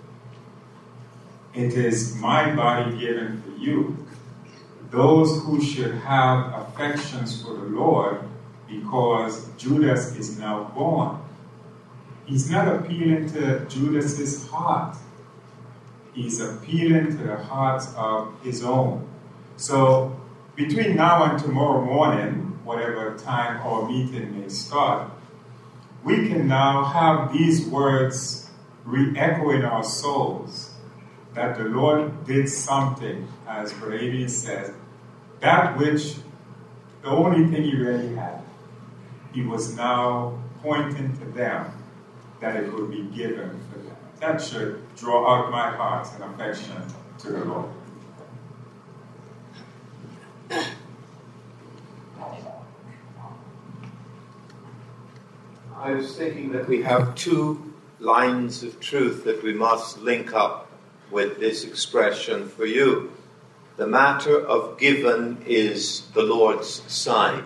It is my body given for you. Those who should have affections for the Lord, because Judas is now born. He's not appealing to Judas's heart. He's appealing to the hearts of his own. So between now and tomorrow morning, whatever time our meeting may start, we can now have these words re-echo in our souls that the Lord did something, as Brother Amen says, that which the only thing he really had, he was now pointing to them that it would be given for them. That should draw out my heart and affection to the Lord. I was thinking that we have two lines of truth that we must link up with this expression for you. The matter of given is the Lord's side.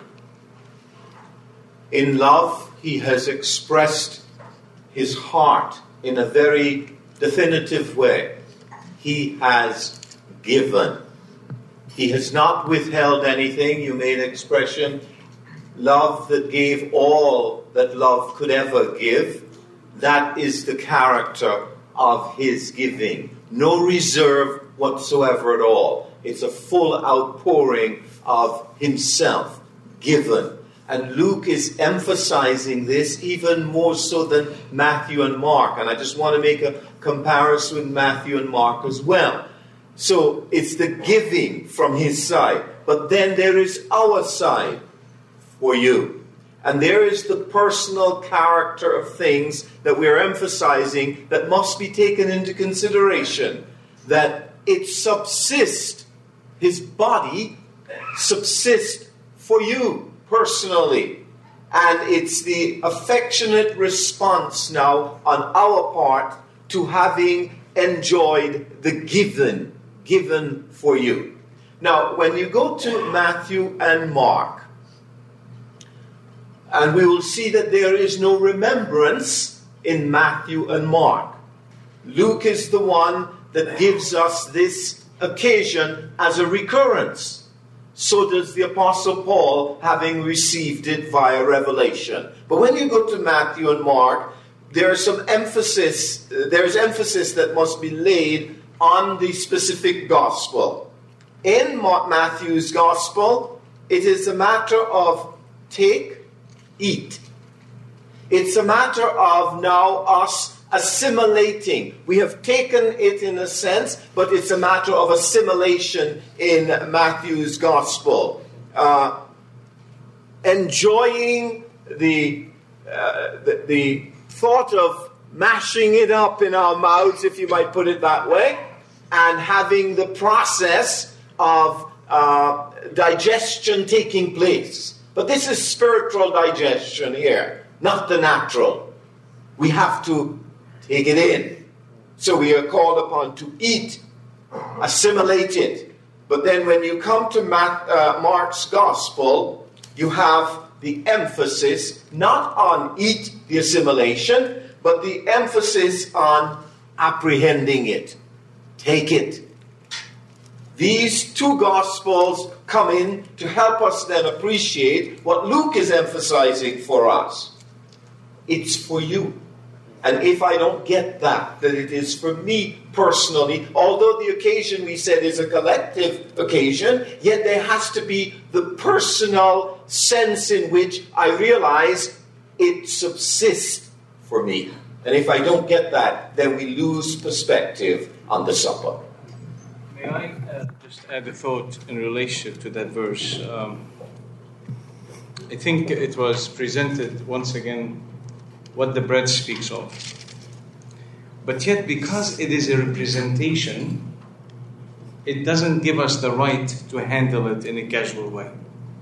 In love, he has expressed his heart in a very definitive way. He has given. He has not withheld anything. You made an expression, love that gave all that love could ever give. That is the character of his giving. No reserve whatsoever at all. It's a full outpouring of himself given. And Luke is emphasizing this even more so than Matthew and Mark. And I just want to make a comparison with Matthew and Mark as well. So it's the giving from his side. But then there is our side for you. And there is the personal character of things that we are emphasizing that must be taken into consideration. That it subsists, his body subsists for you personally. And it's the affectionate response now on our part to having enjoyed the given, given for you. Now, when you go to Matthew and Mark, and we will see that there is no remembrance in Matthew and Mark. Luke is the one that gives us this occasion as a recurrence. So does the Apostle Paul, having received it via revelation. But when you go to Matthew and Mark, there is some emphasis, there is emphasis that must be laid on the specific gospel. In Matthew's gospel, it is a matter of take, eat. It's a matter of now us assimilating. We have taken it in a sense, but it's a matter of assimilation in Matthew's gospel. Uh, enjoying the, uh, the the thought of mashing it up in our mouths, if you might put it that way, and having the process of uh, digestion taking place. But this is spiritual digestion here, not the natural. We have to take it in. So we are called upon to eat, assimilate it. But then when you come to Matt, uh, Mark's gospel, you have the emphasis not on eat, the assimilation, but the emphasis on apprehending it. Take it. These two gospels come in to help us then appreciate what Luke is emphasizing for us. It's for you. And if I don't get that, that it is for me personally, although the occasion we said is a collective occasion, yet there has to be the personal sense in which I realize it subsists for me. And if I don't get that, then we lose perspective on the supper. May I uh, just add a thought in relation to that verse? Um, I think it was presented once again what the bread speaks of. But yet, because it is a representation, it doesn't give us the right to handle it in a casual way.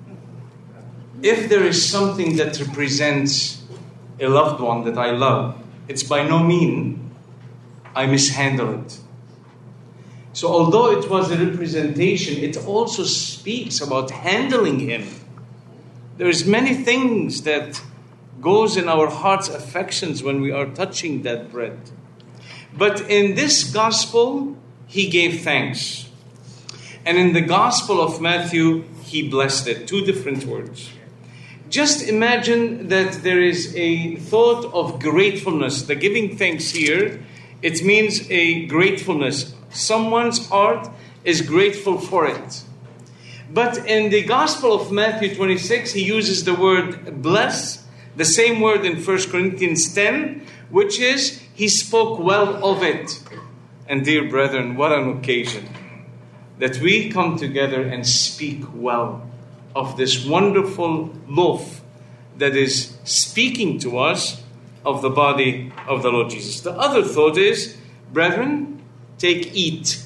If there is something that represents a loved one that I love, it's by no means I mishandle it. So although it was a representation, it also speaks about handling him. There's many things that goes in our heart's affections when we are touching that bread. But in this gospel, he gave thanks. And in the gospel of Matthew, he blessed it. Two different words. Just imagine that there is a thought of gratefulness. The giving thanks here, it means a gratefulness. Someone's heart is grateful for it. But in the Gospel of Matthew twenty-six, he uses the word bless, the same word in First Corinthians ten, which is, he spoke well of it. And dear brethren, what an occasion that we come together and speak well of this wonderful loaf that is speaking to us of the body of the Lord Jesus. The other thought is, brethren, take, eat.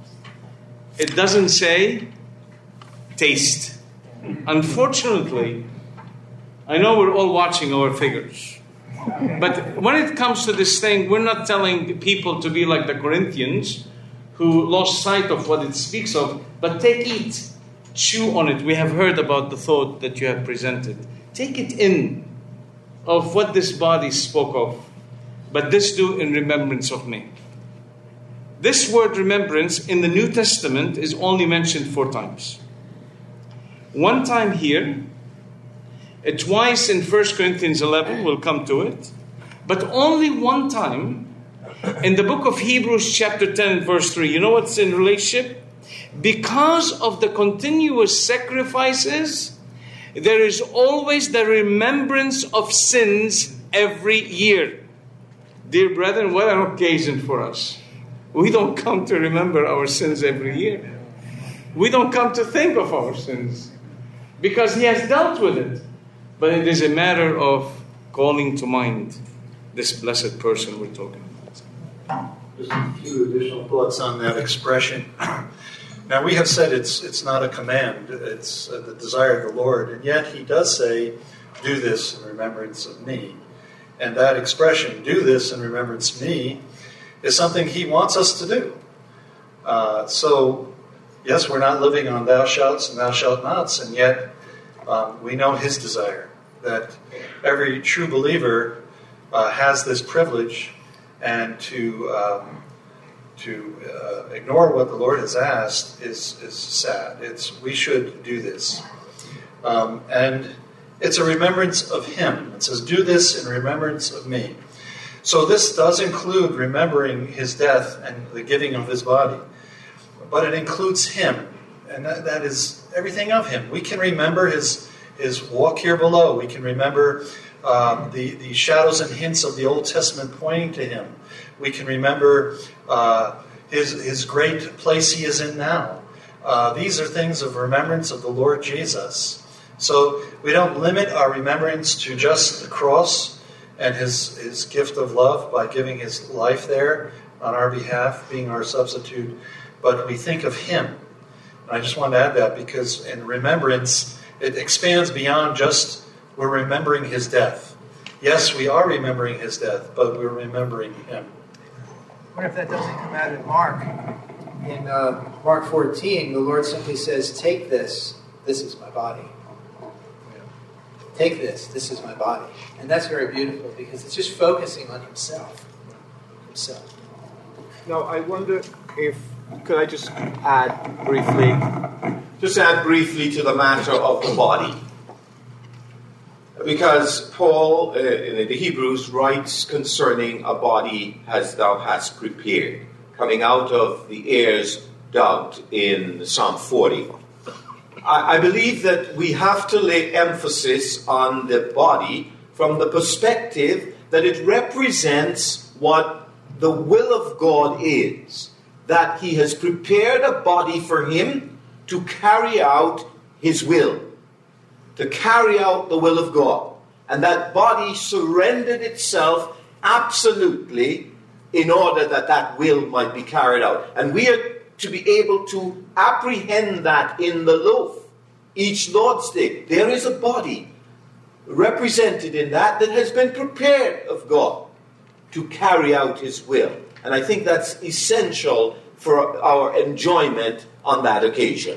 It doesn't say taste. Unfortunately, I know we're all watching our figures. But when it comes to this thing, we're not telling people to be like the Corinthians who lost sight of what it speaks of, but take, eat. Chew on it. We have heard about the thought that you have presented. Take it in of what this body spoke of. But this do in remembrance of me. This word remembrance in the New Testament is only mentioned four times. One time here, twice in First Corinthians eleven, we'll come to it. But only one time in the book of Hebrews chapter ten and verse three. You know what's in relationship? Because of the continuous sacrifices, there is always the remembrance of sins every year. Dear brethren, what an occasion for us. We don't come to remember our sins every year. We don't come to think of our sins because he has dealt with it. But it is a matter of calling to mind this blessed person we're talking about. Just a few additional thoughts on that expression. Now, we have said it's it's not a command, it's uh, the desire of the Lord, and yet he does say, do this in remembrance of me. And that expression, do this in remembrance of me, is something he wants us to do. Uh, so, yes, we're not living on thou shalt and thou shalt nots, and yet um, we know his desire, that every true believer uh, has this privilege, and to... Um, To uh, ignore what the Lord has asked is, is sad. It's we should do this. Um, and it's a remembrance of him. It says, do this in remembrance of me. So this does include remembering his death and the giving of his body. But it includes him. And that, that is everything of him. We can remember his, his walk here below. We can remember um, the, the shadows and hints of the Old Testament pointing to him. We can remember uh, his, his great place he is in now. Uh, these are things of remembrance of the Lord Jesus. So we don't limit our remembrance to just the cross and his, his gift of love by giving his life there on our behalf, being our substitute, but we think of him. And I just want to add that because in remembrance, it expands beyond just we're remembering his death. Yes, we are remembering his death, but we're remembering him. What if that doesn't come out in Mark? In uh, Mark fourteen, the Lord simply says, take this, this is my body. Take this, this is my body. And that's very beautiful because it's just focusing on himself. Himself. Now, I wonder if, could I just add briefly? Just add briefly to the matter of the body. Because Paul, uh, in the Hebrews, writes concerning a body as thou hast prepared, coming out of the heirs dug in Psalm forty. I, I believe that we have to lay emphasis on the body from the perspective that it represents what the will of God is, that he has prepared a body for him to carry out his will, to carry out the will of God. And that body surrendered itself absolutely in order that that will might be carried out. And we are to be able to apprehend that in the loaf. Each Lord's Day, there is a body represented in that that has been prepared of God to carry out his will. And I think that's essential for our enjoyment on that occasion.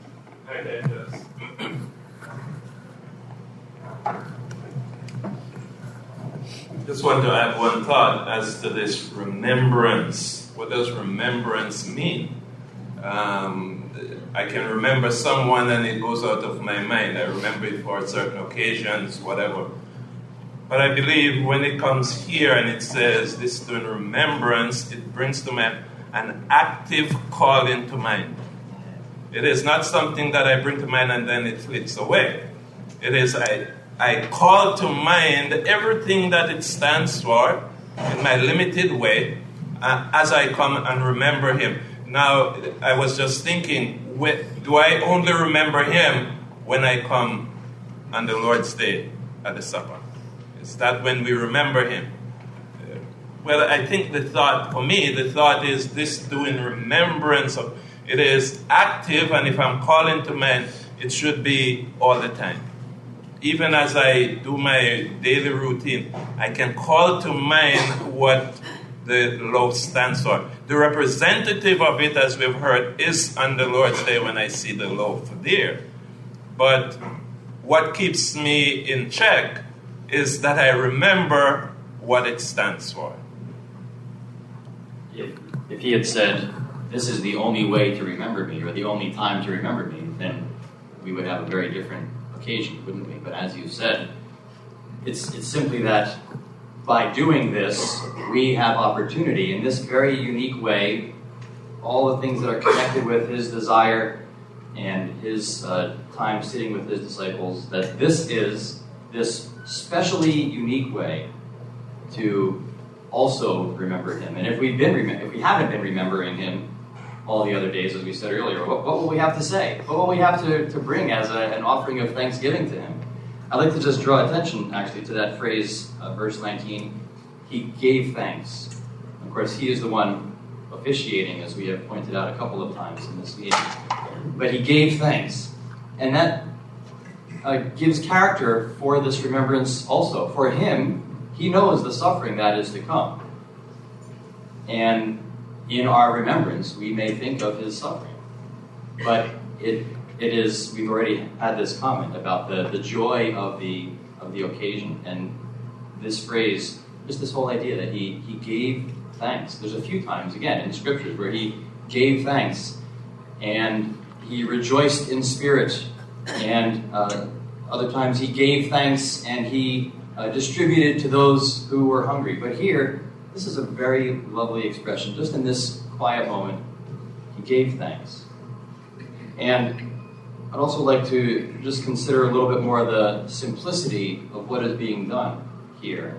Just want to add one thought as to this remembrance. What does remembrance mean? Um, I can remember someone and it goes out of my mind. I remember it for certain occasions, whatever. But I believe when it comes here and it says this to in remembrance, it brings to mind an active calling to mind. It is not something that I bring to mind and then it flits away. It is I, I call to mind everything that it stands for in my limited way uh, as I come and remember him. Now, I was just thinking, do I only remember him when I come on the Lord's Day at the supper? Is that when we remember him? Well, I think the thought, for me, the thought is this doing remembrance of, it is active, and if I'm calling to mind, it should be all the time. Even as I do my daily routine, I can call to mind what the loaf stands for. The representative of it, as we've heard, is on the Lord's Day when I see the loaf there. But what keeps me in check is that I remember what it stands for. If, if he had said, this is the only way to remember me, or the only time to remember me, then we would have a very different occasion, wouldn't we? But as you said, it's it's simply that by doing this, we have opportunity in this very unique way, all the things that are connected with his desire and his uh, time sitting with his disciples, that this is this specially unique way to also remember him. And if we've been rem- if we haven't been remembering him all the other days, as we said earlier, what, what will we have to say? What will we have to, to bring as a, an offering of thanksgiving to him? I'd like to just draw attention, actually, to that phrase, uh, verse nineteen, he gave thanks. Of course, he is the one officiating, as we have pointed out a couple of times in this meeting. But he gave thanks. And that uh, gives character for this remembrance also. For him, he knows the suffering that is to come. And in our remembrance, we may think of his suffering. But it It is, we've already had this comment about the, the joy of the of the occasion. And this phrase, just this whole idea that he, he gave thanks. There's a few times, again, in the scriptures where he gave thanks. And he rejoiced in spirit. And uh, other times he gave thanks and he uh, distributed to those who were hungry. But here, this is a very lovely expression. Just in this quiet moment, he gave thanks. And I'd also like to just consider a little bit more the simplicity of what is being done here.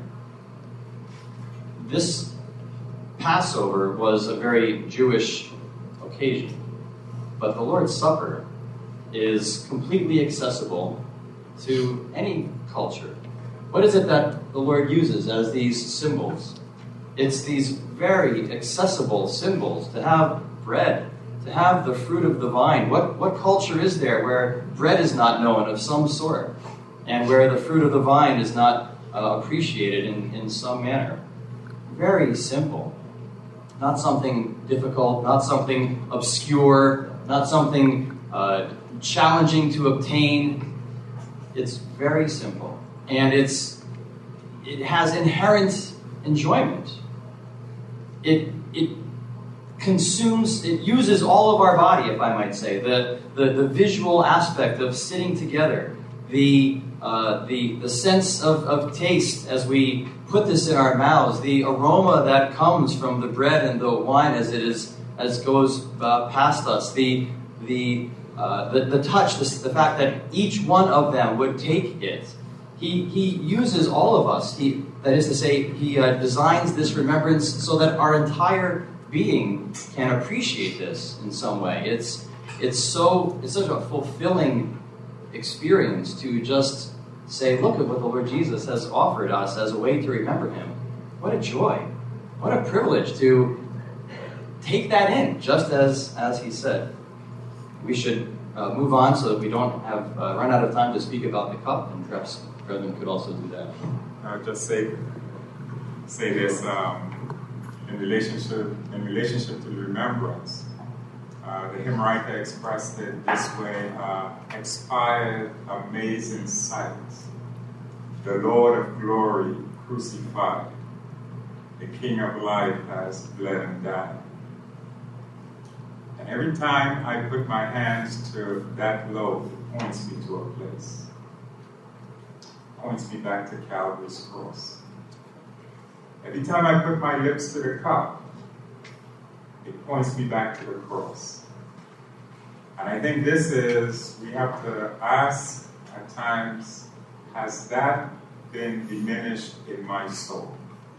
This Passover was a very Jewish occasion, but the Lord's Supper is completely accessible to any culture. What is it that the Lord uses as these symbols? It's these very accessible symbols to have bread, to have the fruit of the vine. What, what culture is there where bread is not known of some sort and where the fruit of the vine is not uh, appreciated in, in some manner? Very simple. Not something difficult, not something obscure, not something uh, challenging to obtain. It's very simple. And it's it has inherent enjoyment. It it consumes, it uses all of our body, if I might say. The the, the visual aspect of sitting together, the uh, the the sense of, of taste as we put this in our mouths, the aroma that comes from the bread and the wine as it is as goes uh, past us, the the uh, the, the touch, the, the fact that each one of them would take it. He, he uses all of us. He, that is to say, he uh, designs this remembrance so that our entire being can appreciate this in some way. It's it's so it's such a fulfilling experience to just say, look at what the Lord Jesus has offered us as a way to remember him. What a joy. What a privilege to take that in, just as, as he said. We should uh, move on so that we don't have uh, run out of time to speak about the cup, and perhaps brethren could also do that. I'll just say say this um, in relationship in relationship to remembrance. Uh, the hymn writer expressed it this way: uh, "Expired, amazing sight, the Lord of glory crucified, the King of life has bled and died." And every time I put my hands to that loaf, it points me to a place. It points me back to Calvary's cross. Every time I put my lips to the cup, it points me back to the cross. And I think this is, we have to ask at times, has that been diminished in my soul?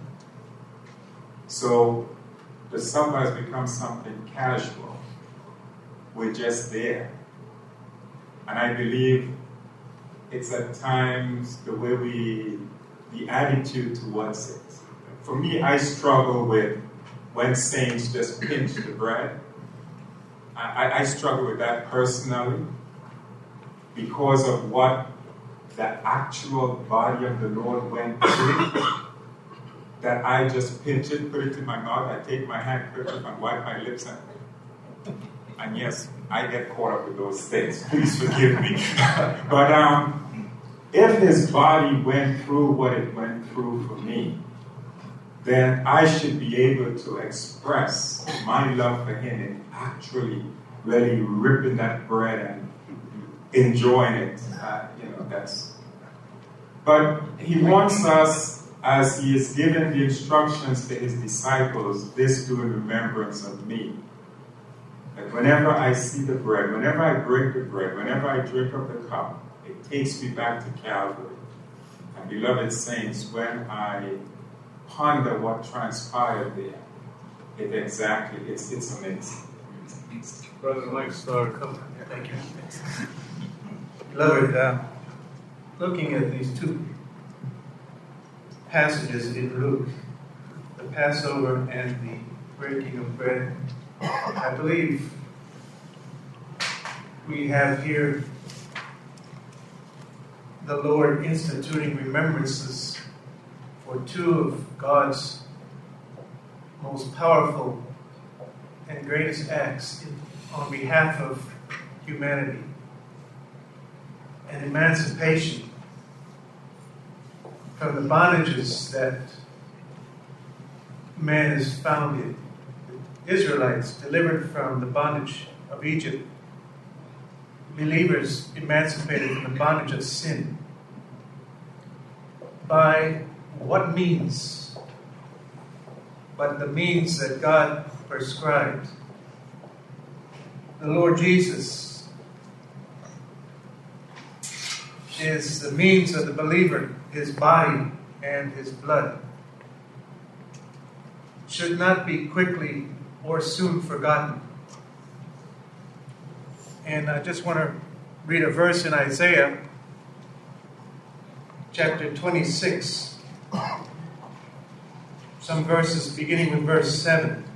So the supper has become something casual. We're just there. And I believe it's at times the way we, the attitude towards it. For me, I struggle with when saints just pinch the bread. I, I struggle with that personally because of what the actual body of the Lord went through. That I just pinch it, put it in my mouth, I take my handkerchief and wipe my lips, and, and yes, I get caught up with those things. Please forgive me. But um, if his body went through what it went through for me, then I should be able to express my love for him in actually really ripping that bread and enjoying it. Uh, you know, that's. But he wants us, as he is giving the instructions to his disciples, this do in remembrance of me. That whenever I see the bread, whenever I break the bread, whenever I drink of the cup, it takes me back to Calvary. And beloved saints, when I ponder what transpired there, it exactly, it's it's amazing. Brother Mike Starr, come. Thank you. Beloved, uh, looking at these two passages in Luke, the Passover and the breaking of bread, I believe we have here the Lord instituting remembrances for two of God's most powerful and greatest acts in, on behalf of humanity. And emancipation from the bondages that man is found in. The Israelites delivered from the bondage of Egypt. Believers emancipated from the bondage of sin. By what means? But the means that God prescribed. The Lord Jesus is the means of the believer, his body and his blood. Should not be quickly or soon forgotten. And I just want to read a verse in Isaiah chapter twenty-six. Some verses beginning with verse seven.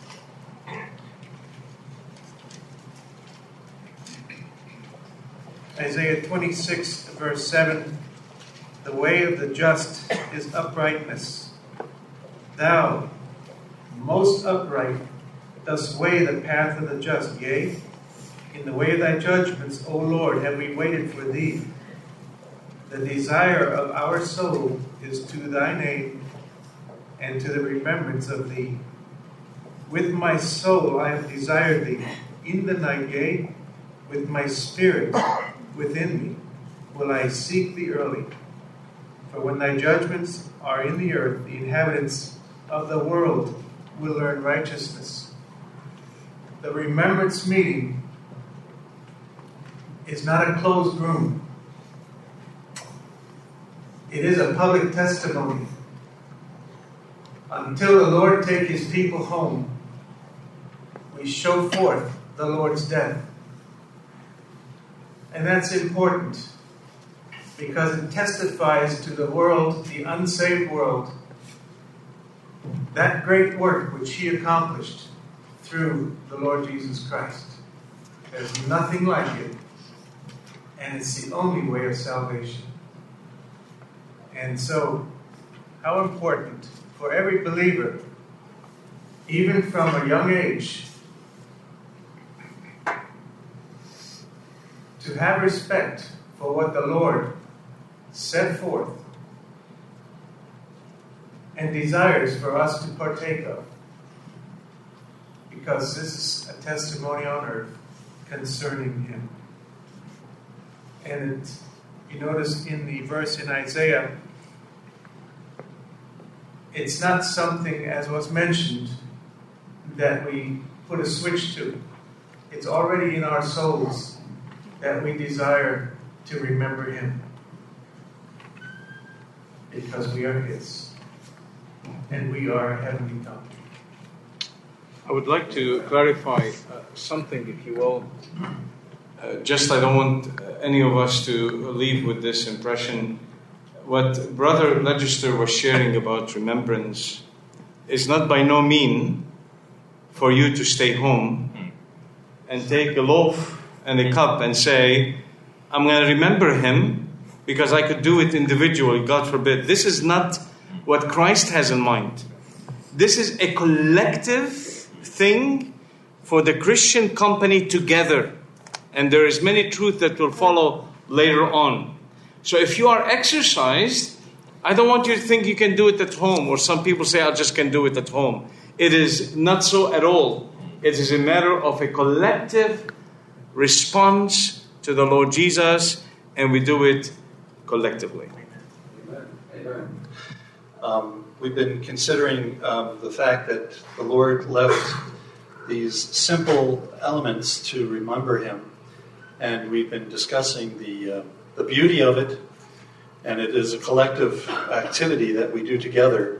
Isaiah twenty-six, verse seven. The way of the just is uprightness. Thou, most upright, dost weigh the path of the just. Yea, in the way of thy judgments, O Lord, have we waited for thee. The desire of our soul is to thy name and to the remembrance of thee. With my soul I have desired thee. In the night, yea, with my spirit within me will I seek thee early. For when thy judgments are in the earth, the inhabitants of the world will learn righteousness. The remembrance meeting is not a closed room. It is a public testimony. Until the Lord take his people home, we show forth the Lord's death. And that's important because it testifies to the world, the unsaved world, that great work which he accomplished through the Lord Jesus Christ. There's nothing like it, and it's the only way of salvation. And so, how important for every believer, even from a young age, to have respect for what the Lord set forth and desires for us to partake of. Because this is a testimony on earth concerning him. And it, you notice in the verse in Isaiah, it's not something, as was mentioned, that we put a switch to. It's already in our souls that we desire to remember him. Because we are his. And we are heavenly come. I would like to clarify uh, something, if you will. Uh, just I don't want any of us to leave with this impression. What Brother Legister was sharing about remembrance is not by no mean for you to stay home and take a loaf and a cup and say, I'm going to remember him because I could do it individually, God forbid. This is not what Christ has in mind. This is a collective thing for the Christian company together. And there is many truth that will follow later on. So if you are exercised, I don't want you to think you can do it at home. Or some people say, I just can do it at home. It is not so at all. It is a matter of a collective response to the Lord Jesus. And we do it collectively. Amen. Amen. Um, we've been considering um, the fact that the Lord left these simple elements to remember him. And we've been discussing the uh, the beauty of it, and it is a collective activity that we do together.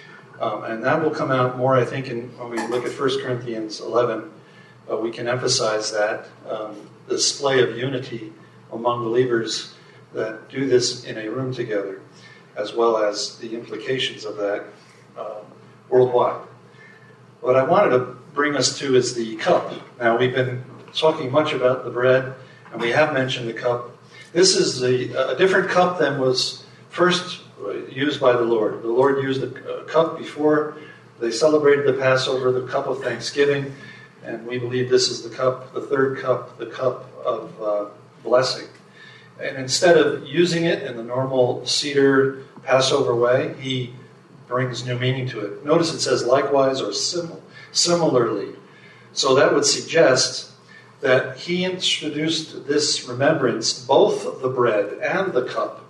Um, and that will come out more, I think, in, when we look at First Corinthians eleven. Uh, we can emphasize that, um, the display of unity among believers that do this in a room together, as well as the implications of that uh, worldwide. What I wanted to bring us to is the cup. Now, we've been talking much about the bread, and we have mentioned the cup. This is the, a different cup than was first used by the Lord. The Lord used a cup before they celebrated the Passover, the cup of thanksgiving, and we believe this is the cup, the third cup, the cup of uh, blessing. And instead of using it in the normal Seder Passover way, he brings new meaning to it. Notice it says likewise or sim- similarly. So that would suggest that he introduced this remembrance, both the bread and the cup,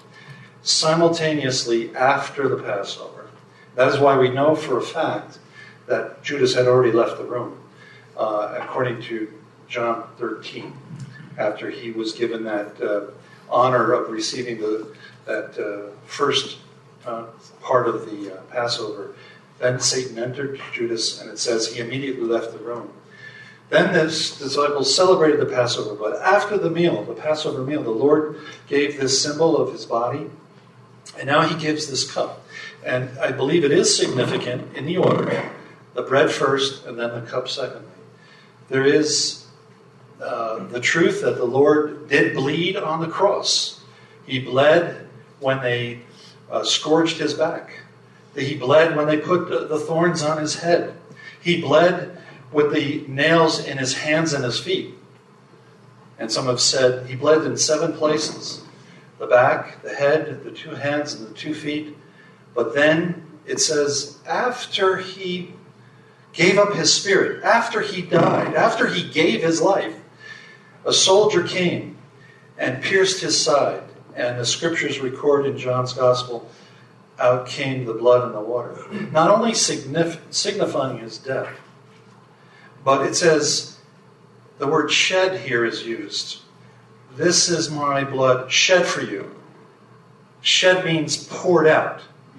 simultaneously after the Passover. That is why we know for a fact that Judas had already left the room, uh, according to John thirteen, after he was given that uh, honor of receiving the that uh, first uh, part of the uh, Passover. Then Satan entered Judas, and it says he immediately left the room. Then the disciples celebrated the Passover, but after the meal, the Passover meal, the Lord gave this symbol of his body, and now he gives this cup. And I believe it is significant in the order, the bread first, and then the cup secondly. There is uh, the truth that the Lord did bleed on the cross. He bled when they uh, scourged his back. He bled when they put the thorns on his head. He bled with the nails in his hands and his feet. And some have said he bled in seven places. The back, the head, the two hands, and the two feet. But then it says after he gave up his spirit, after he died, after he gave his life, a soldier came and pierced his side. And the scriptures record in John's gospel, out came the blood and the water. Not only signif- signifying his death, but it says the word shed here is used. This is my blood shed for you. Shed means poured out.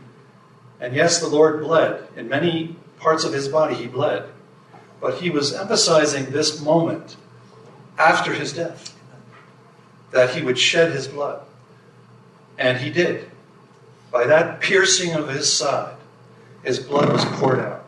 And yes, the Lord bled. In many parts of his body he bled. But he was emphasizing this moment after his death, that he would shed his blood. And he did. By that piercing of his side, his blood was poured out.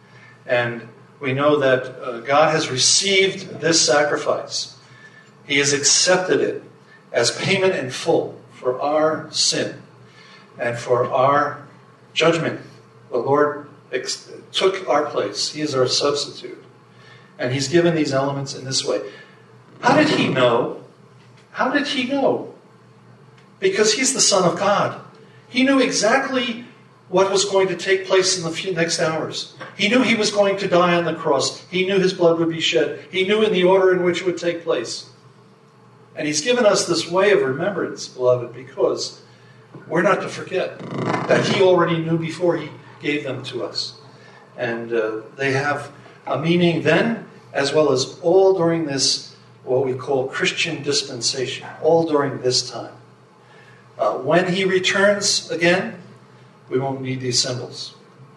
And we know that uh, God has received this sacrifice. He has accepted it as payment in full for our sin and for our judgment. The Lord ex- took our place. He is our substitute. And he's given these elements in this way. How did he know? How did he know? Because he's the Son of God. He knew exactly what was going to take place in the few next hours. He knew he was going to die on the cross. He knew his blood would be shed. He knew in the order in which it would take place. And he's given us this way of remembrance, beloved, because we're not to forget that he already knew before he gave them to us. And uh, they have a meaning then, as well as all during this, what we call Christian dispensation, all during this time. Uh, when he returns again, we won't need these symbols.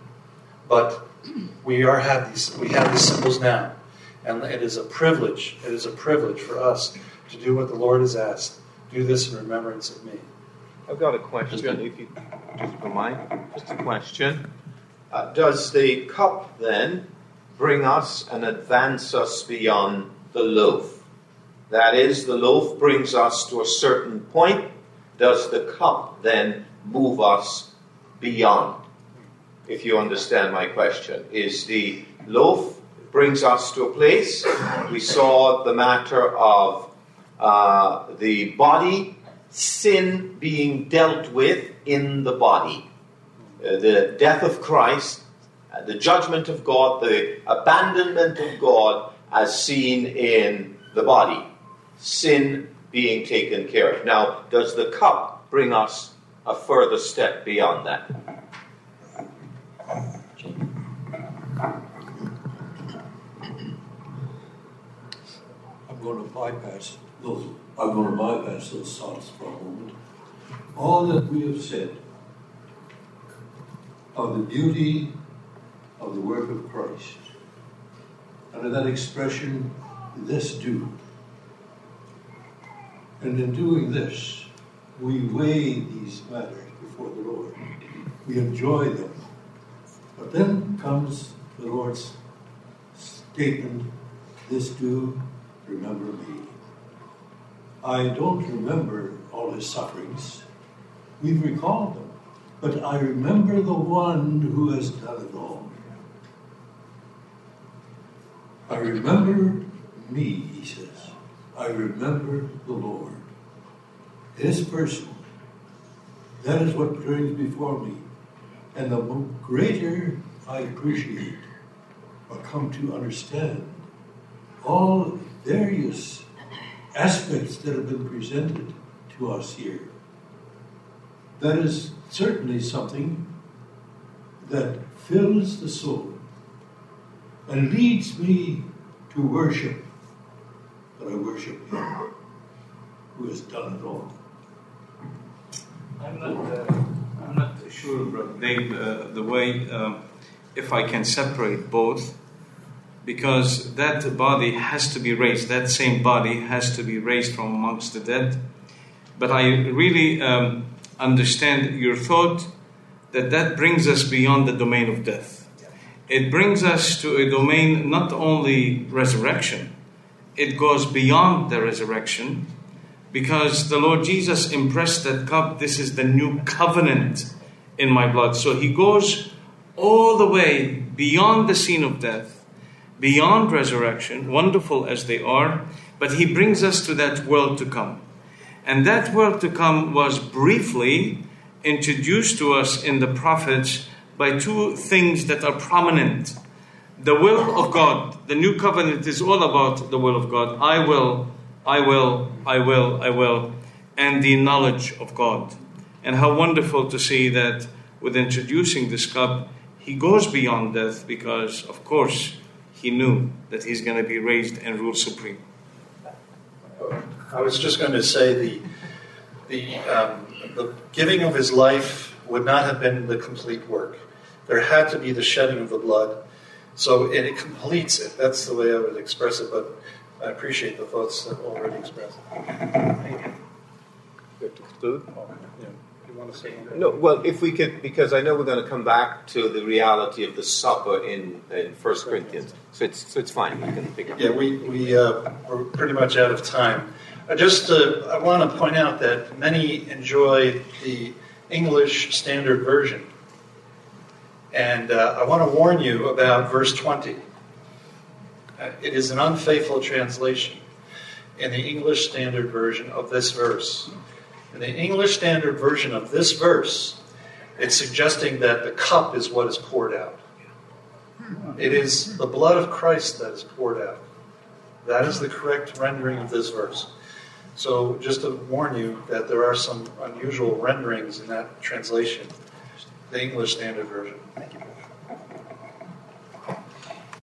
But we are have these we have these symbols now. And it is a privilege, it is a privilege for us to do what the Lord has asked. Do this in remembrance of me. I've got a question, if you just don't mind. Just a question. Uh, does the cup then bring us and advance us beyond the loaf? That is, the loaf brings us to a certain point. Does the cup then move us beyond? If you understand my question. Is the loaf brings us to a place? We saw the matter of uh, the body, sin being dealt with in the body. Uh, the death of Christ, uh, the judgment of God, the abandonment of God as seen in the body. Sin being taken care of. Now, does the cup bring us a further step beyond that? I'm going to bypass those. I'm going to bypass those thoughts for a moment. All that we have said of the beauty of the work of Christ, under that expression, this do. And in doing this, we weigh these matters before the Lord. We enjoy them. But then comes the Lord's statement, this do, remember me. I don't remember all his sufferings. We've recalled them. But I remember the one who has done it all. I remember me, he says. I remember the Lord. His person. That is what brings before me. And the greater I appreciate or come to understand all various aspects that have been presented to us here, that is certainly something that fills the soul and leads me to worship. But I worship him who has done it all. I'm not, uh, I'm not sure, Brother Dave, uh, the way, uh, if I can separate both, because that body has to be raised, that same body has to be raised from amongst the dead. But I really um, understand your thought that that brings us beyond the domain of death. It brings us to a domain not only resurrection, it goes beyond the resurrection, because the Lord Jesus impressed that cup, this is the new covenant in my blood. So he goes all the way beyond the scene of death, beyond resurrection, wonderful as they are, but he brings us to that world to come. And that world to come was briefly introduced to us in the prophets by two things that are prominent. The will of God. The new covenant is all about the will of God. I will, I will, I will, I will. And the knowledge of God. And how wonderful to see that with introducing this cup, he goes beyond death because, of course, he knew that he's going to be raised and rule supreme. I was just going to say the the, um, the giving of his life would not have been the complete work. There had to be the shedding of the blood. So and it completes it. That's the way I would express it, but I appreciate the thoughts that were already expressed. You have to conclude? Yeah. You want to say anything? No, well, if we could, because I know we're going to come back to the reality of the supper in, in First Corinthians. So it's, so it's fine. We can figure it out. Yeah, we, we, uh, we're pretty much out of time. I just uh, I want to point out that many enjoy the English Standard Version. And uh, I want to warn you about verse twenty. Uh, it is an unfaithful translation in the English Standard Version of this verse. In the English Standard Version of this verse, it's suggesting that the cup is what is poured out. It is the blood of Christ that is poured out. That is the correct rendering of this verse. So just to warn you that there are some unusual renderings in that translation, the English Standard Version. Thank you.